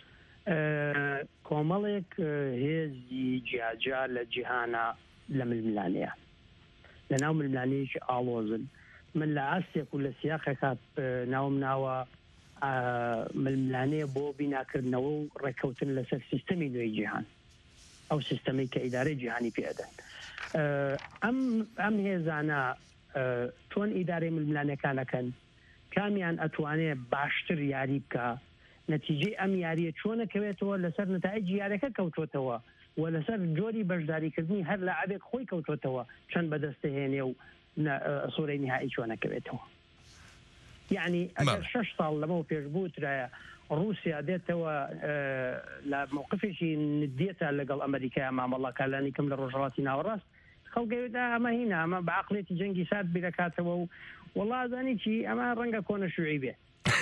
کۆمەڵێک هێزی جیاجا لە جیهانە لە ململانەیە لە ناو ململانەیەکی ئاڵۆزن من لە ئاستێک و لە سیاقێکا ناوم ناوە ململانەیە بۆ بیناکردنەوە و ڕێککەوتن لەسەر سیستەمی نوێی جیهان ئەو سیستەمی کە ئیدارەی جیهانی پێدەن ئەم ئەم هێزانە چۆن ئیدارەی ململانەکانەکەن کامیان ئەتوانێت باشتر یاری بکە نەتیجەی ئەم یاریە چۆنەکەوێتەوە لەسەر نتایجی یارەکە کەوتوتەوە و لەسەر جۆری بەشداریکردنی هەر لە ئابێک خۆی کەوتوتەوە چەند بەدەستهێنێ و سوورەی نهایی چۆنەکەوێتەوە یعنی ئەگەر شەش ساڵ لەمەوە پێشبووترایە رووسیا دێتەوە لە مووقفێکی ندێتە لەگەڵ ئەمریکای مامەڵاکالانی کەم لە ڕۆژهڵاتی ناوەڕاست خەڵگەوێدا ئەمە هینە ئەمە بە عقلێتی جەنگی سات بیرەکاتەوە و وەڵازانی چی ئەمە ڕەنگە کۆنە شوعی بێ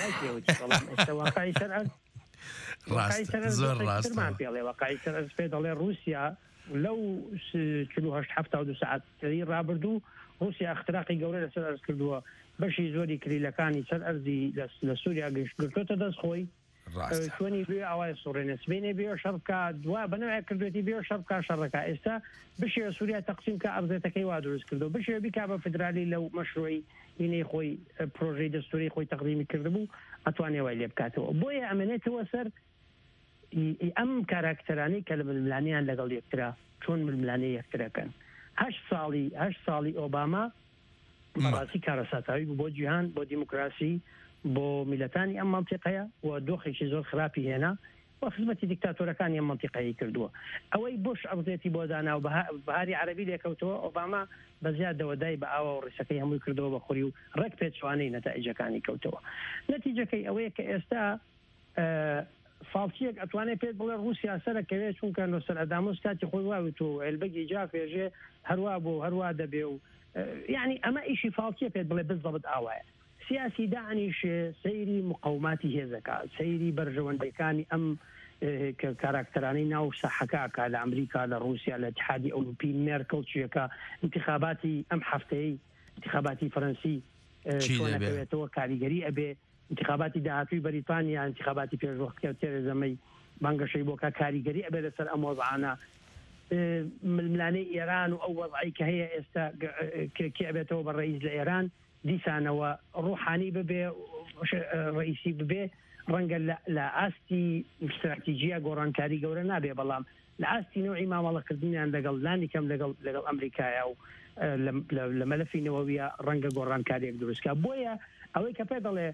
پێڵێ وەقای سەر ئەس پێ دەڵێ رووسیا لەو چلو هەشت هەفتا و دو سەعاتی ڕابردوو رووسیا اختراقی گەورە لەسەر ئەرز کردووە بەشی زۆری کلیلەکانی سەر ئەرزی لە سووریا گرتوتە دەست خۆی چۆنی بێ ئاوای سوڕێنە سبینێ بێ شەڕکە دوا بنەوەی کردوێتی بێ شەڕکە شەڕەکە ئێستا بشێ سووریا تەقسیم کە ئەرزێتەکەی وا دروست کردو بشێ بیکا بە فدرالی لەو مەشروعی هینەی خۆی پرۆژەی دەستوری خۆی تەقدیمی کردبوو ئەتوانێ وای لێ بکاتەوە بۆیە ئەمەنێتەوە سەر ئەم کاراکتەرانی کە لە ململانیان لەگەڵ یەکترا چۆن ململانەی یەکترەکەن هەشت ساڵی هەشت ساڵی ئۆباما بەڕاستی کارەساتاوی بۆ جیهان بۆ دیموکراسی بۆ میلەتانی ئەم مەنتیقەیە و دۆخێکی زۆر خراپی هێنا و خزمەتی دیکتاتۆرەکانی ئەم مەنتیقەیە کردووە ئەوەی بۆش ئەبزێتی بۆ دانا و بەهاری عەرەبی لێکەوتەوە ئۆباما بەزیاد دەوەدای بە ئاوا و ڕیسەکەی هەمووی کردەوە بە خوری و ڕێک پێچوانەی نەتائیجەکانی کەوتەوە نەتیجەکەی ئەوەیە کە ئێستا فاڵچیەک ئەتوانێت پێت بڵێ رووسیا سەرەکەوێت چونکە نۆسەر ئەدامۆس کاتی خۆی واوت و ئێلبەگی جا فێژێ هەروە بۆ هەروە دەبێ و یعنی ئەمە ئیشی فاڵچیە پێت بڵێ بزەبت ئاوایە سیاسی داعش سەیری مقاوماتی هێزەکە سەیری بەرژەوەندەکانی ئەم کە کاراکتەرانی ناو ساحەکەکە لە ئەمریکا لە رووسیا لە اتحادی ئەوروپی مێرکڵ چیەکە انتخاباتی ئەم هەفتەی انتخاباتی فەرەنسی چۆنەکەوێتەوە کاریگەری ئەبێ انتخاباتی داهاتووی بەریتانیا انتخاباتی پێشوەختکە تێرەزەمەی بانگەشەی بۆکە کاریگەری ئەبێ لەسەر ئەم وەزعانە ململانەی ئێران و ئەو وەزعی کە هەیە ئێستا کێ ئەبێتەوە بە ڕئیس لە ئێران دیسانەوە ڕوحانی ببێ ڕئیسی ببێ ڕەنگە لە ئاستی استراتیژیە گۆڕانکاری گەورە نابێ بەڵام لە ئاستی نوعی مامەڵەکردنیان لەگەڵ لانی کەم لەگەڵ لەگەڵ ئەمریکایە و لە مەلەفی نەوەویە ڕەنگە گۆڕانکاریەک دروستکە بۆیە ئەوەی کە پێ دەڵێ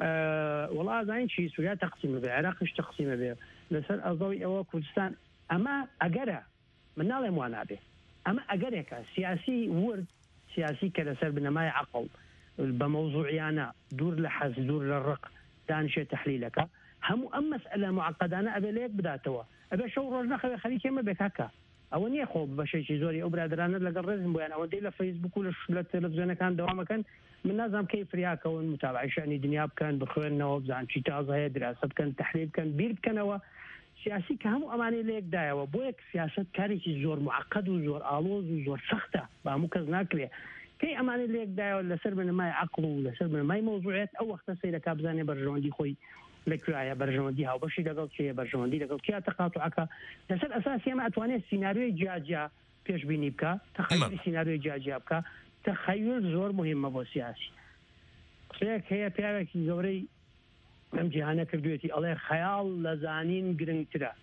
وڵازین چی سووریا تەقسیمە بێ عێراقش تەقسیمە بێ لەسەر ئەزەوی ئەوە کوردستان ئەمە ئەگەرە من ناڵێم وان نابێ ئەمە ئەگەرێکە سیاسی ورد سیاسی کە لەسەر بنەمای عەقڵ بە مەوزوعیانە دوور لە حەز دوور لە ڕق دانشێ تەحلیلەکە هەموو ئەم مەسئلە معقەدانە ئەبێ لە یەک بداتەوە ئەبێ شەو ڕۆژ نەخەوێ خەریکێ مەبێ کاکە ئەوە نییە خۆ بەشێکی زۆری ئەو برادرانە لەگەڵ ڕێزم بۆیان ئەوەندەی لە فەیسبوک و لە تەلەڤیزیۆنەکان دەوامەکەن من نازانم کەی فریاکەون متابعی شانی دنیا بکەن بخوێنەوە بزان چی تازە هەیە دراسە بکەن تەحلیل بکەن بیر بکەنەوە سیاسی کە هەموو ئەمانەی لە یەکدایەوە بۆ یەک سیاست کارێکی زۆر معقەد و زۆر ئاڵۆز و زۆر سەختە بە هەموو کەس ناکرێ کەی ئەمانەی لە یەکدایەوە لەسەر بنەمای عەقڵ و لەسەر بنەمای مەوزوعێت ئەو وەختە سەیرەکە بزانێ بەرژەوەندی خۆی لەکوایە بەرژەوەندی هاوبەشی لەگەڵ چێ بەرژەوەندی لەگەڵ کیا تەقاتوعەکە لەسەر ئەساسی ئەمە ئەتوانێت سیناریۆی جیاجیا پێشبینی بکە تەخەیولی سیناریۆی جیاجیا بکە تەخەیول زۆر مهمە بۆ سیاسی قسەیەک هەیە پیاوێکی گەورەی ئەم جیهانە کردوێتی ئەڵێ خەیاڵ لە زانین گرنگترە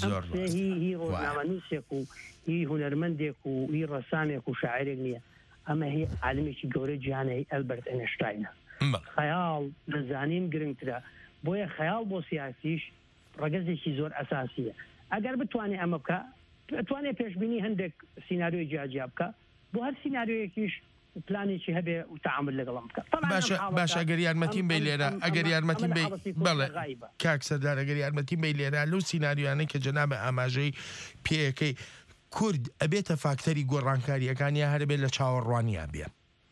هی ڕۆژنامەنووسێک و هی هونەرمەندێک و هی ڕەسامێک و شاعرێک نییە ئەمە هی عالمێکی گەورەی جیهانەی ئەلبەرت ئەینشتاینە خەیاڵ لە زانین گرنگترە بۆیە خەیاڵ بۆ سیاسیش ڕەگەزێکی زۆر ئەساسیە ئەگەر بتوانێت ئەمە بکە توانێت پێشبینی هەندێک سیناریۆی جیاجیا بکە بۆ هەر سیناریۆیەکیش پلانێکی هەبێ و تعامل لەگەڵم بکە باش ئەگەر یارمەتیم بێ لێرە ئەگەر یارمەتیم بڵێ کاک سەردار ئەگەر یارمەتیم بێ لێرە لەو سیناریوانەی کە جەنابە ئاماژەی پێەکەی کورد ئەبێتە فاکتەری گۆڕانکاریەکانی هەربێت لە چاوەڕوانیان بێ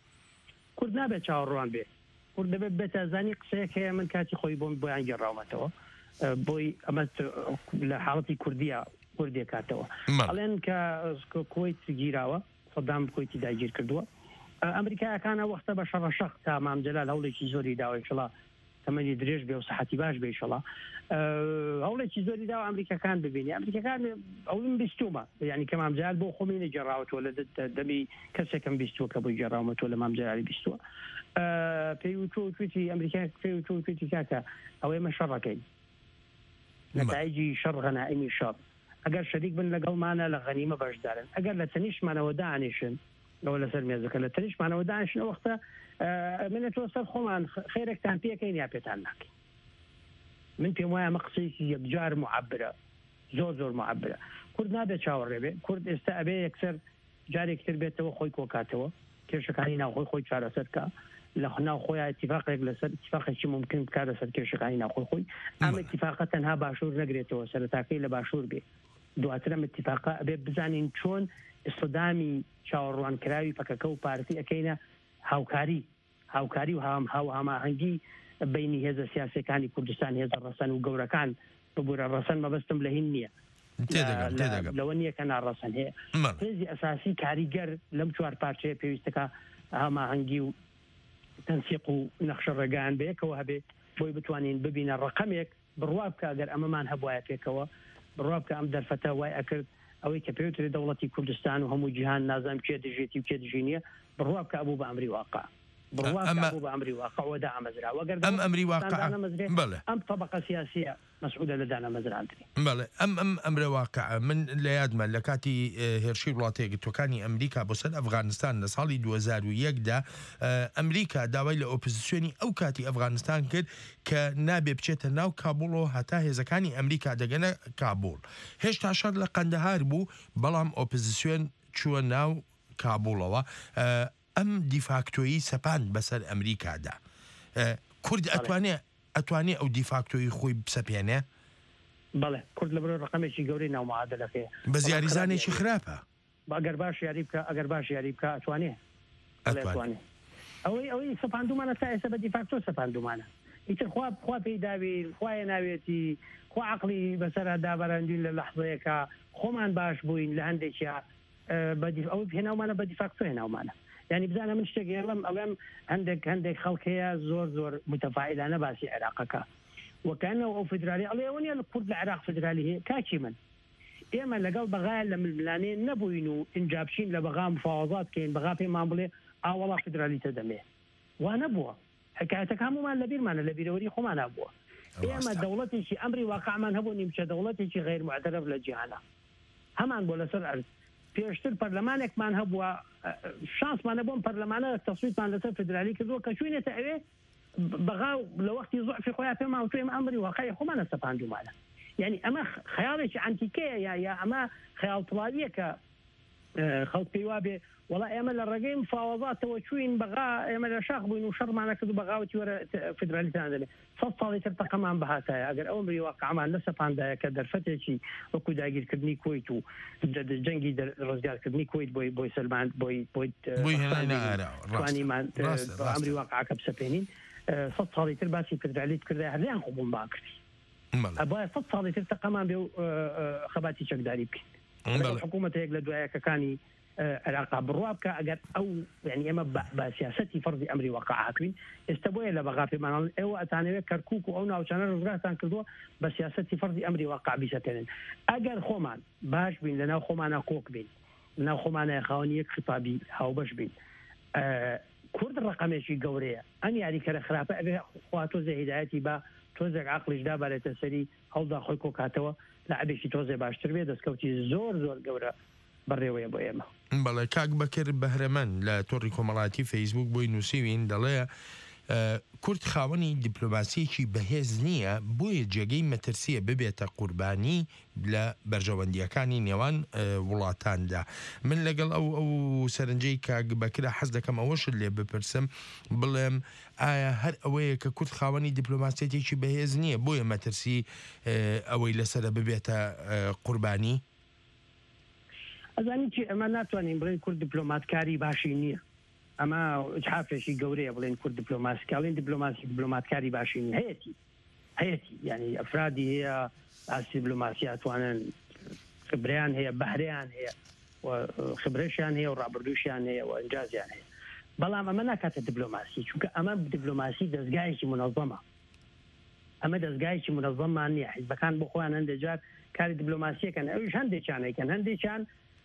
کورد نابێت چاوەڕوان بێ کورد دەبێت بێتە زانی قسەیەک هەیە من کاتی خۆی بۆم بۆیان گەڕاومەتەوە بۆی ئەمە لە حاڵەتی کوردیە کوردێ کاتەوە ئەڵێن کە کۆیت گیراوە سەدام کۆیتی داگیر کردووە ئەمریکایەکانە وەختە بە شەڕەشەق تا مامجلال هەوڵێکی زۆری داوە ئینشەڵا تەمەنی درێژ بێ و سەحەتی باش بێ ئینشەڵا هەوڵێکی زۆری داوە ئەمریکەکان ببینی ئەمریکەکان ئەوم بیستومە یعنی کە مامجلال بۆ خۆمی نەجێڕاوەتەوە لە دەمی کەسێکم بیستووە کە بۆی جێڕاومەتەوە لە مامجلالی بیستووە پێی وتۆ توێتی ئەمریکا پێی وتۆ توێتی کاکە ئەوەی ئێمە شەڕەکەین نەتایجی شەڕ غەنائیمی شەڕ ئەگەر شەریک بن لەگەڵمانە لە غەنیمە بەشدارن ئەگەر لە تەنیشمانەوە دانیشن لەوە لەسەر مێزەکە لە تەنیشمانەوە دانیشن ئەو وەختە منێتەوە سەر خۆمان خێرێکتان پێکەین یا پێتان ناکەین من پێم وایە ئەمە قسەیەکی یەکجار معەبرە زۆر زۆر معەبرە کورد نابێت چاوەڕێ بێ کورد ئێستا ئەبێ یەکسەر جارێکتر بێتەوە خۆی کۆکاتەوە کێشەکانی ناوخۆی خۆی چارەسەر بکە لە ناو خۆیان اتفاقێک لەسەر اتفاقێکی ممکن بکات لەسەر کێشەکانی ناوخۆی خۆی ئەم اتفاقە تەنها باشوور نەگرێتەوە سەرەتاکەی لە باشوور بێ دواتر ئەم اتفاقە ئەبێ بزانین چۆن ئستدامی چاوەڕوانکراوی پەکەکە و پارتی ئەەکەینە هاوکاری هاوکاری و هاو هەماهەنگی بینی هێزە سیاسەکانی کوردستان هێزە ڕەسەن و گەورەکان ببوورە ڕەسەن مەبەستم لە هین نییە لەوە نییە کە ناڕەسەن هەیە هێزی ئەساسی کاریگەر لەم چوار پارچەیە پێویستەکە هەماهەنگی و تەنسیق و نەخشە ڕێگەیان بەیەکەوە هەبێ بۆی بتوانین ببینە ڕقەمێک بڕوا بکە ئەگەر ئەمەمان هەبوایە پێکەوە بڕوا بکە ئەم دەرفەتە وای ئەکرد ئەوەی کە پێوتری دەوڵەتی کوردستان و هەموو جیهان نازانم کێ دژێتی و کێ دژینیە بڕوا بکە ئەبوو بە ئەمری واقع ئەم ئەمری واقع ئەم طبقە سیاسیە مەسعودە لە دانەمەزراندنی بەڵێ ئەم ئەم ئەمرە واقع من لە یادمە لە کاتی هێرشی وڵاتە یەکگرتووەکانی ئەمریکا بۆ سەر ئەفغانستان لە ساڵی دوو هەزار و یەکدا ئەمریکا داوای لە ئۆپۆزیسیۆنی ئەو کاتی ئەفغانستان کرد کە نابێ بچێتە ناو کابوڵەوە هەتا هێزەکانی ئەمریکا دەگەنە کابوڵ هێشتا شەڕ لە قەندەهار بوو بەڵام ئۆپۆزیسیۆن چووە ناو کابوڵەوە ئەم دیفاکتۆیی سەپاند بەسەر ئەمریکادا کورد ئەتوانێ ئەتوانێ ئەو دیفاکتۆی خۆی بسەپێنێ بەڵێ کورد لە بەرەو ڕقەمێکی گەورەی ناومەعادلەکەیە بە زیاریزانێکی خراپە ئەگەر باش یاری بکە ئەگەر باش یاری بکە ئەتوانێ ئەتوانێ ئەوەی ئەوەی سەپاندومانە تا ئێستا بە دیفاکتۆ سەپاندومانە ئیتر خوا خوا پێداوی خوای ناوێتی خوا عقلی بەسەر دابەرەندین لە لەحظەیەکە خۆمان باش بووین لە هەندێکیا ئەو هێناومانە بە دیفاکتۆ هێناومانە یعنی بزانە من شتێک ئێڵم ئەڵێم هەندێک هەندێک خەڵکەیە زۆر زۆر متەفاعلانە باسی عێراقەکە وەکانەوە ئەو فدرالی ئەڵێ ئەوە نیە لە کورد لە عێراق فدرالی هەیە کاکی من ئێمە لەگەڵ بەغایە لە ململانێ نەبووین و ئینجابشین لە بەغا مفاوەزات کەین بەغا پێمان بڵێ ئاوەڵا فدرالیتە دەمێ وا نەبووە حکایەتەکە هەمومان لە بیرمانە لە بیرەوەری خۆمان نبووە ئێمە دەوڵەتێکی ئەمری واقعمان هەبوو نیمچە دەوڵەتێکی غیر معترف لە جیهانە هەمان بۆ لەسەر ئەرز پێشتر پەرلەمانێکمان هەبووە شانسمانە بۆم پەرلەمانە تەسویدمان لەسەر فدرالی کردووە کە چوینێتە ئەوێ بەغا لە وەختی زوعفی خۆیان پێمان توێم ئەمری واقعی خۆمانە سەپاندومانە یعنی ئەمە خەیاڵێکی ئەنتیکەیە یا یا ئەمە خەیاڵتڵاویە کە خەڵک پێی وابێ وڵا ئێمە لە ڕێگەی مفاوەزاتەوە چوین بەغا ئێمە لە شاخ بووین و شەڕمانە کرد و بەغاوتی وەرە فدرالیتان دەبێت سەد ساڵی تر تەقەمان بەهاتایە ئەگەر ئەو ئەمری واقعمان لە سەپاندایە کە دەرفەتێکی وەکو داگیرکردنی کۆیت و جەنگی ڕزگارکردنی کۆیت بۆی بۆی سلمان بۆی بۆی توانیمان ئەمری واقعەکە بسەپێنین سەد ساڵی تر باسی فدرالیت کردای هەردیان خۆ بووم باکردی ئەبایە سەد ساڵی تر تەقەمان بێ و خەباتی چەکداری بکەین حکوومەت هەیەک لە دوایەکەکانی عێراقا بڕوا بکە ئەگەر ئەو یعنی ئێمە بە سیاسەتی فەرضی ئەمری واقع هاتوین ئێستا بۆیە لە بەغا پێمانڵێن ئێوە ئەتانەوێت کەرکووک و ئەو ناوچانە ڕزگارتان کردووە بە سیاسەتی فەرضی ئەمری واقع بیسەپێنن ئەگەر خۆمان باش بین لەناو خۆمانە کۆک بین لەناو خۆمانە خاوەنی یەک خطابی هاوبەش بین کورد ڕقەمێکی گەورەیە ئەم یاریکەرە خراپە ئەبێ خوا تۆزە هیدایەتی بە تۆزێک عقلیشدا بارێتە سەری هەڵدا خۆی کۆکاتەوە لە عەبێکی تۆزێ باشتر بێ دەستکەوتی زۆر زۆر گەورە بەڕێوەیە بۆ ئێمە بەڵێ کاک بەکرد بەهرەمەند لە تۆڕی کۆمەڵاتی فەیسبوک بۆی نووسیوین دەڵێ کورد خاوەنی دیپلۆماسیەکی بەهێز نییە بۆیە جێگەی مەترسیە ببێتە قوربانی لە بەرژەوەندیەکانی نێوان وڵاتاندا من لەگەڵ ئەو ئەو سەرنجەی کاک بەکرە حەز دەکەم ئەوەشت لێ بپرسم بڵێم ئایا هەر ئەوەیە کە کورد خاوەنی دیپلۆماسیەتێکی بەهێز نییە بۆیە مەترسی ئەوەی لەسرە ببێتە قوربانی ئەزانی چی ئەمە ناتوانین بڵێن کورد دیپلۆماتکاری باشی نییە ئەمە حافێکی گەورەیە بڵێن کورد دیپلۆماسیکاڵین دیپلۆماسی دیپلۆماتکاری باشی نیە هەیەی هەیەی یعنی ئەفرادی هەیە ئاسی دیپلۆماسی ئەتوانن خبریان هەیە بەهرەیان هەیە خبرەشیان هەیە و ڕابردووشیان هەیە و ئەنجازیان هەیە بەڵام ئەمە ناکاتە دیپلۆماسی چونکە ئەمە دیپلۆماسی دەستگایەکی منەظەمە ئەمە دەستگایەکی منەظەممان نییە حیزبەکان بۆ خۆیان هەندێک جار کاری دیپلۆماسیەکەن ئەویش هەندێکیانەکەن هەندێکیان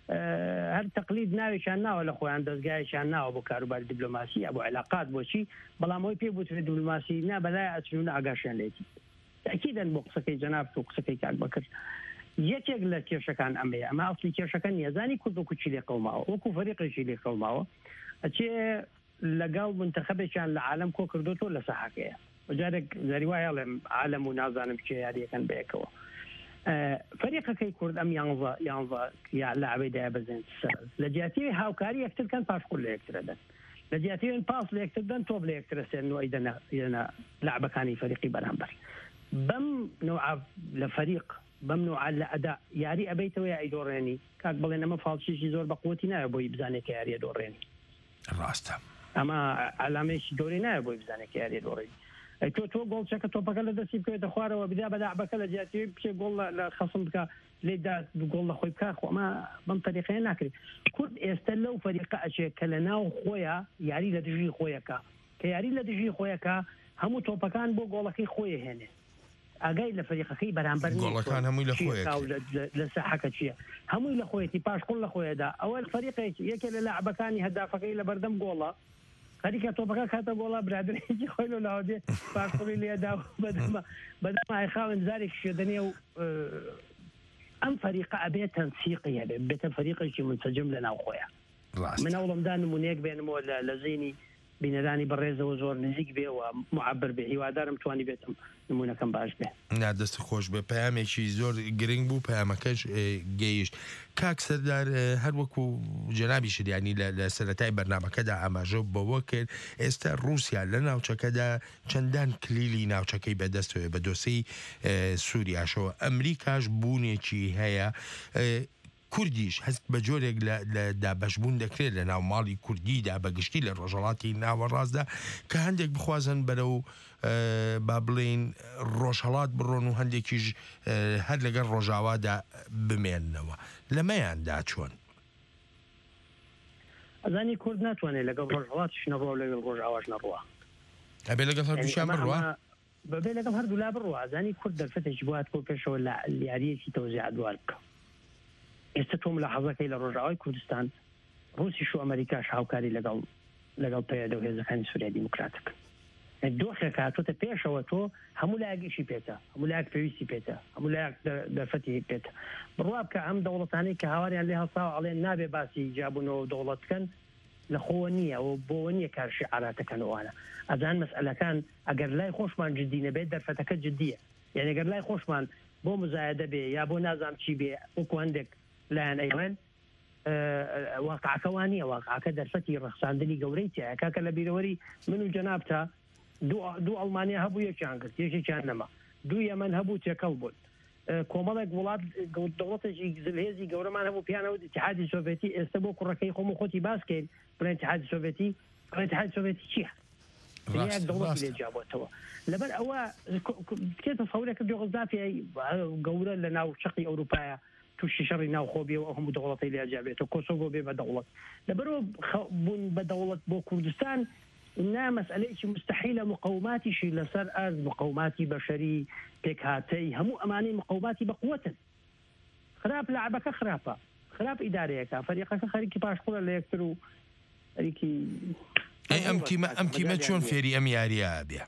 هەر تەقلید ناوێکیان ناوە لە خۆیان دەستگایشیان ناوە بۆ کاروباری دیپلۆماسی یا بۆ علاقات بۆچی بەڵام ئەوی پێ بوترێت دیپلۆماسی نا بەلای ئەچون ئاگاشیان لێتی تاکیدەن بۆ قسەکەی جەناب و قسەکەی کاک بەکرد یەکێک لە کێشەکان ئەمەیە ئەمە ئەسڵی کێشەکە نیە زانی کورد وەکو چی لێ قەوماوە وەکو فەریقێکی لێ قەوماوە ئەچێ لەگەڵ منتەخەبێکیان لە عالەم کۆ کردوتۆ لە سەحەکەیە وجارێک زەری وایە ئەڵێم عالەم و نازانم چێ یاریەکەن بەیەکەوە فەریقەکەی کورد ئەم یانزە یانزە یا لاعبەیدایە بەزێن لە جیاتیوی هاوکاری یەکترکەن پاشقول لە یەکترەدەن لە جیاتیوین پاس لە یەکتردەن تۆ لە یەکترە سێن و ئەیدەنە لاعبەکانی فەریقی بەرامبەر بەم نوع لە فەریق بەم نوع لە ئەدا یاری ئەبەیتەوە یا ئەیدۆڕێنی کاک بڵێن ئەمە فاڵچیشی زۆر بەقوتی نایە بۆی بزانێت کە یاریە دۆڕێنی ڕاستە ئەمە علامەیەکی گەورەی نایە بۆی بزانێت کە یاریە دۆڕێنی تۆ تۆ گۆڵچەکە تۆپەکە لە دەستی بکەوێتە خوارەوە بدا بە لاعبەکە لە جیاتی بچێ گۆڵ لە خەسم بکە لێدا گۆڵ لە خۆی بکە خۆ ئەمە بەم تەریقەیە ناکرێت کورد ئێستا لەو فەریقە ئەچێ کە لە ناو خۆیە یاری لە دژی خۆیەکە کە یاری لە دژی خۆیەکە هەموو تۆپەکان بۆ گۆڵەکەی خۆی هێنێ ئاگای لە فەریقەکەی بەرامبەر گۆڵەکان هەمووی لە خۆیە لە ساحەکە چییە هەمووی لە خۆیەتی پاشقڵ لە خۆیەدا ئەوە فەریقێکی یەکێ لە لاعبەکانی هەدافەکەی لە بەردەم گۆڵە خەریکە تۆپەکە کاتە گۆڵا برادرێکی خۆی لە لاودێ پاشقڵی لێدا بەدەمە بەدەم ئایخاون زارێک شێدەنێ و ئەم فەریقە ئەبێت تەنسیقیە بێتە فەریقێکی منسەجم لە ناو خۆیە من ئەوڵەمدا نمونەیەک بێنمەوە لە زینی بینەرانی بەڕێزەوە زۆر نزیک بێ و معبر بێ هیوادارم توانی بێتم نمونەکەم باش بێ نادەست خۆش بێ پەیامێکی زۆر گرنگ بوو پەیامەکەش گەیشت کاک سەردار هەر وەکو جەنابی شریانی لە سەرەتای بەرنامەکەدا ئاماژە بەوە کرد ئێستا رووسیا لە ناوچەکەدا چەندان کلیلی ناوچەکەی بەدەستەوە بە دۆسەی سووریاشەوە ئەمریکاش بوونێکی هەیە کوردیش هەست بە جۆرێک لە دابەشبوون دەکرێت لە ناو ماڵی کوردیدا بەگشتی لە ڕۆژهەڵاتی ناوەڕاستدا کە هەندێک بخوازن بەرەو با بڵێن ڕۆژهەڵات بڕۆن و هەندێکیش هەر لەگەڵ ڕۆژاوادا بمێننەوە لەمەیاندا چۆن ئەزانی کورد ناتوانێت لەگەڵ ڕۆژهەڵاتیش نەڕۆ لەگەڵ ڕۆژاواش نەڕوە ئەبێ لەگەڵ هەردووشیان بڕوە بەبێ لەگەڵ هەردوو لا بڕوە ئەزانی کورد دەرفەتێکی بوات بۆ پێشەوە لە یاریەکی تەوزیع دوار بکە ئێستا تۆم لە حەزەکەی لە ڕۆژاوای کوردستان ڕوسیش و ئەمریکاش هاوکاری لەگەڵ لەگەڵ پەیەدە و هێزەکانی سووریا دیموکراتەکە دۆخێک هاتوۆتە پێشەوە تۆ هەموو لایەکیشی پێێتە هەموو لایەک پێویستی پێێتە هەموو لایەک دەرفەتی پێێتە بڕوا بکە ئەم دەوڵەتانەی کە هاواریان لێ هەڵساوە ئەڵێن نابێ باسی جابوونەوە دەوڵەت بکەن لە خۆوە نییە و بۆوە نییە کارشی عاراتەکەنەوەوانە ئەزان مەسئلەکان ئەگەر لای خۆشمان جددی نەبێت دەرفەتەکە جددیە یعنی ئەگەر لای خۆشمان بۆ مزایدە بێ یا بۆ نازام چی بێ وەکو هەندێک لایەن ئەیڵێن واقعەکەوان نییە واقعەکە دەرفەتی ڕەخساندنی گەورەی تایە کاکە لە بیرەوەری من و جەنابتە دوو ئەڵمانیا هەبوو یەکیان کرد یەکێکیان نەما دوو یەمەن هەبوو تێکەڵ بوون کۆمەڵێک وڵات دەوڵەتێکی زلهێزی گەورەمان هەبوو پیانەوە اتحادی سۆڤێتی ئێستا بۆ کوڕەکەی خۆم و خۆتی باسکەین بڵێن اتحادی سۆڤێتی اتحادی سۆڤێتی چییە یەک دەوڵەتی لێ جابۆتەوە لەبەر ئەوە بکرێتە سەورێکە جۆغزافی گەورە لە ناو شەقی ئەوروپایە تووشی شەڕی ناوخۆبیەوە ئەو هەموو دەوڵەتی لێ جابێتەوە کۆسۆڤۆ بێ بە دەوڵەت لەبەرەوە بوون بە دەوڵەت بۆ کوردستان نا مسئلەیەکی مستحیلە مقاوماتیشی لەسەر ئەرز مقاوماتی بەشەری پێکهاتەی هەموو ئەمانەی مقاوماتی بەقووەتن خراپ لەعبەکە خراپە خراپ ئیدارەیەەکە فەریقەکە خەریکی پاشقوڵە لە یەکتر و خەریکی ئەم تیمە ئەم تیمە چۆن فێری ئەم یاریە بێ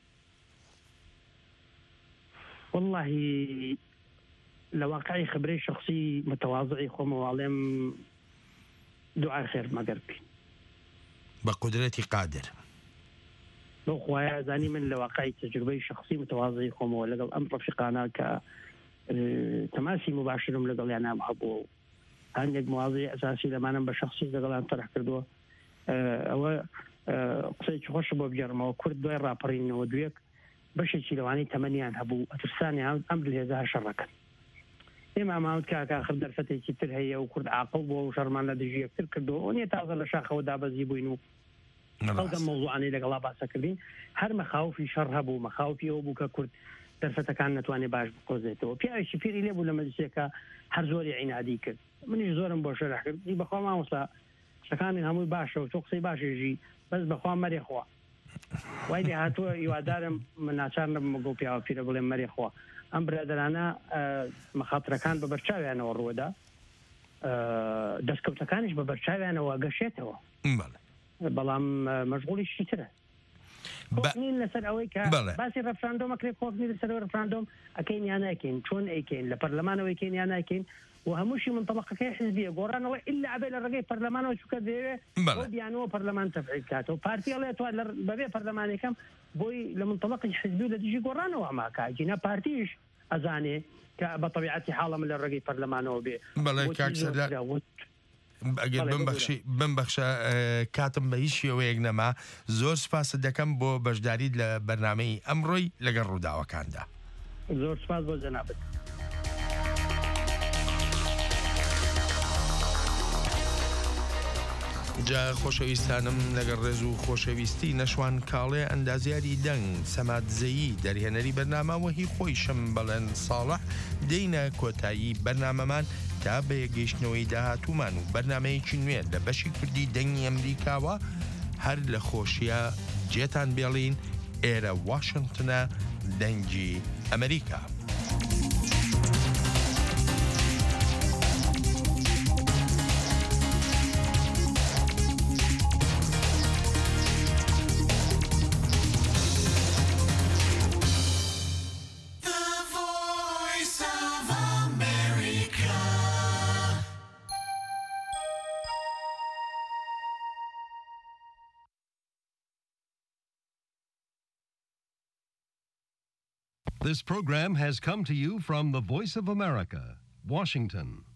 والله لە واقعی خبرەی شخصی متواضعی خۆمەواڵێم دوعای خێر مەگەر بین بە قودرەتی قادر بۆ خوایە زانی من لە واقعی تەجروبەی شخصی متواضعی خۆمەوە لەگەڵ ئەم ڕەفیقانە کە تەماسی مباشرم لەگەڵیان نام هەبووە هەندێک مواضعی ئەساسی لەمانم بە شخصی لەگەڵیان تەرح کردووە ئەوە قسەیەکی خۆشە بۆ بگەڕمەوە کورد دوای ڕاپەڕینەوە دوێک بەشێکی لەوانەی تەمەنیان هەبوو ئەترسانیان ئەم هێزە شەڕەکەن ئێمە ئاماوت کاکە آخر دەرفەتێکی تر هەیە و کورد عاقڵ بۆ و شەڕمان لە دژی یەکتر کردو ئەو نیە تازە لە شاخەوە دابەزی بووین و خەڵکە مەوضوعانەی لەگەڵا باسەکردین هەر مەخاوفی شەڕ هەبوو مەخاوفی ئەوە بوو کە کورد دەرفەتەکان نەتوانێت باش بقۆزێتەوە پیاوێکی پیری لێبوو لە مەجلسێکە هەر زۆری عینادی کرد منیش زۆرم بۆ شەرح کرد بەخوا مامۆستا شەکانی هەمووی باشە و تۆ قسەی باشێژی بەس بەخوا مەرێخوا وای لێ هاتووە هیوادارم من ناچار نەبم بۆ پیاوە پیرە بڵێم مەرێخوا ئەم برادرانە مەخاترەکان بە بەرچاویانەوە ڕووەدا دەستکەوتەکانیش بە بەرچاویانەوە گەشێتەوە بەڵام مەشغوڵیشی ترە خۆنین لەسەر ئەوەی کە باسی ڕەفراندۆمەکرێت خۆفنی لەسەر ڕەفراندۆم ئەکەین یان ناکەین چۆن ئەیکەین لە پەرلەمانەوەی کەین یان ناکەین و هەمووشی منطلقەکەی حزبیە گۆڕانەوە ئللا ئەبێ لە ڕێگەی پەرلەمانەوە چووکە دەوێت بۆ بیانەوە پەرلەمان تەفعیل کاتەوە پارتی ئەڵێ تو بەبێ پەرلەمانێکم بۆی لە منطلقی حزبی و لە دژی گۆڕانەوە ئەماکە جینا پارتیش ئەزانێ کە بە طبیعەتی حاڵم لە ڕێگەی پەرلەمانەوە بێ بەڵێ کاکسەر ئەگەر بمبەخشی بمبەخشە کاتم بە هیچ شێوەیەک نەما زۆر سپاس دەکەم بۆ بەشداریت لە بەرنامەی ئەمڕۆی لەگەڵ ڕووداوەکاندا زۆر سپاس بۆ جەنابەت جا خۆشەویستانم لەگەڵ ڕێز و خۆشەویستی نەشوان کاڵێ ئەندازیاری دەنگ سەماتزەیی دەریهێنەری بەرنامەوەهی خۆی شەم بەڵێن ساڵح دێینە کۆتایی بەرنامەمان تا بە یەگەیشتنەوەی داهاتوومان و بەرنمەیەکی نوێ لە بەشی کوردی دەنگی ئەمریکاوە هەر لە خۆشیە جێتان بێڵین ئێرە واشنگتنە دەنگی ئەمریکا. This program has come to you from the Voice of America, Washington.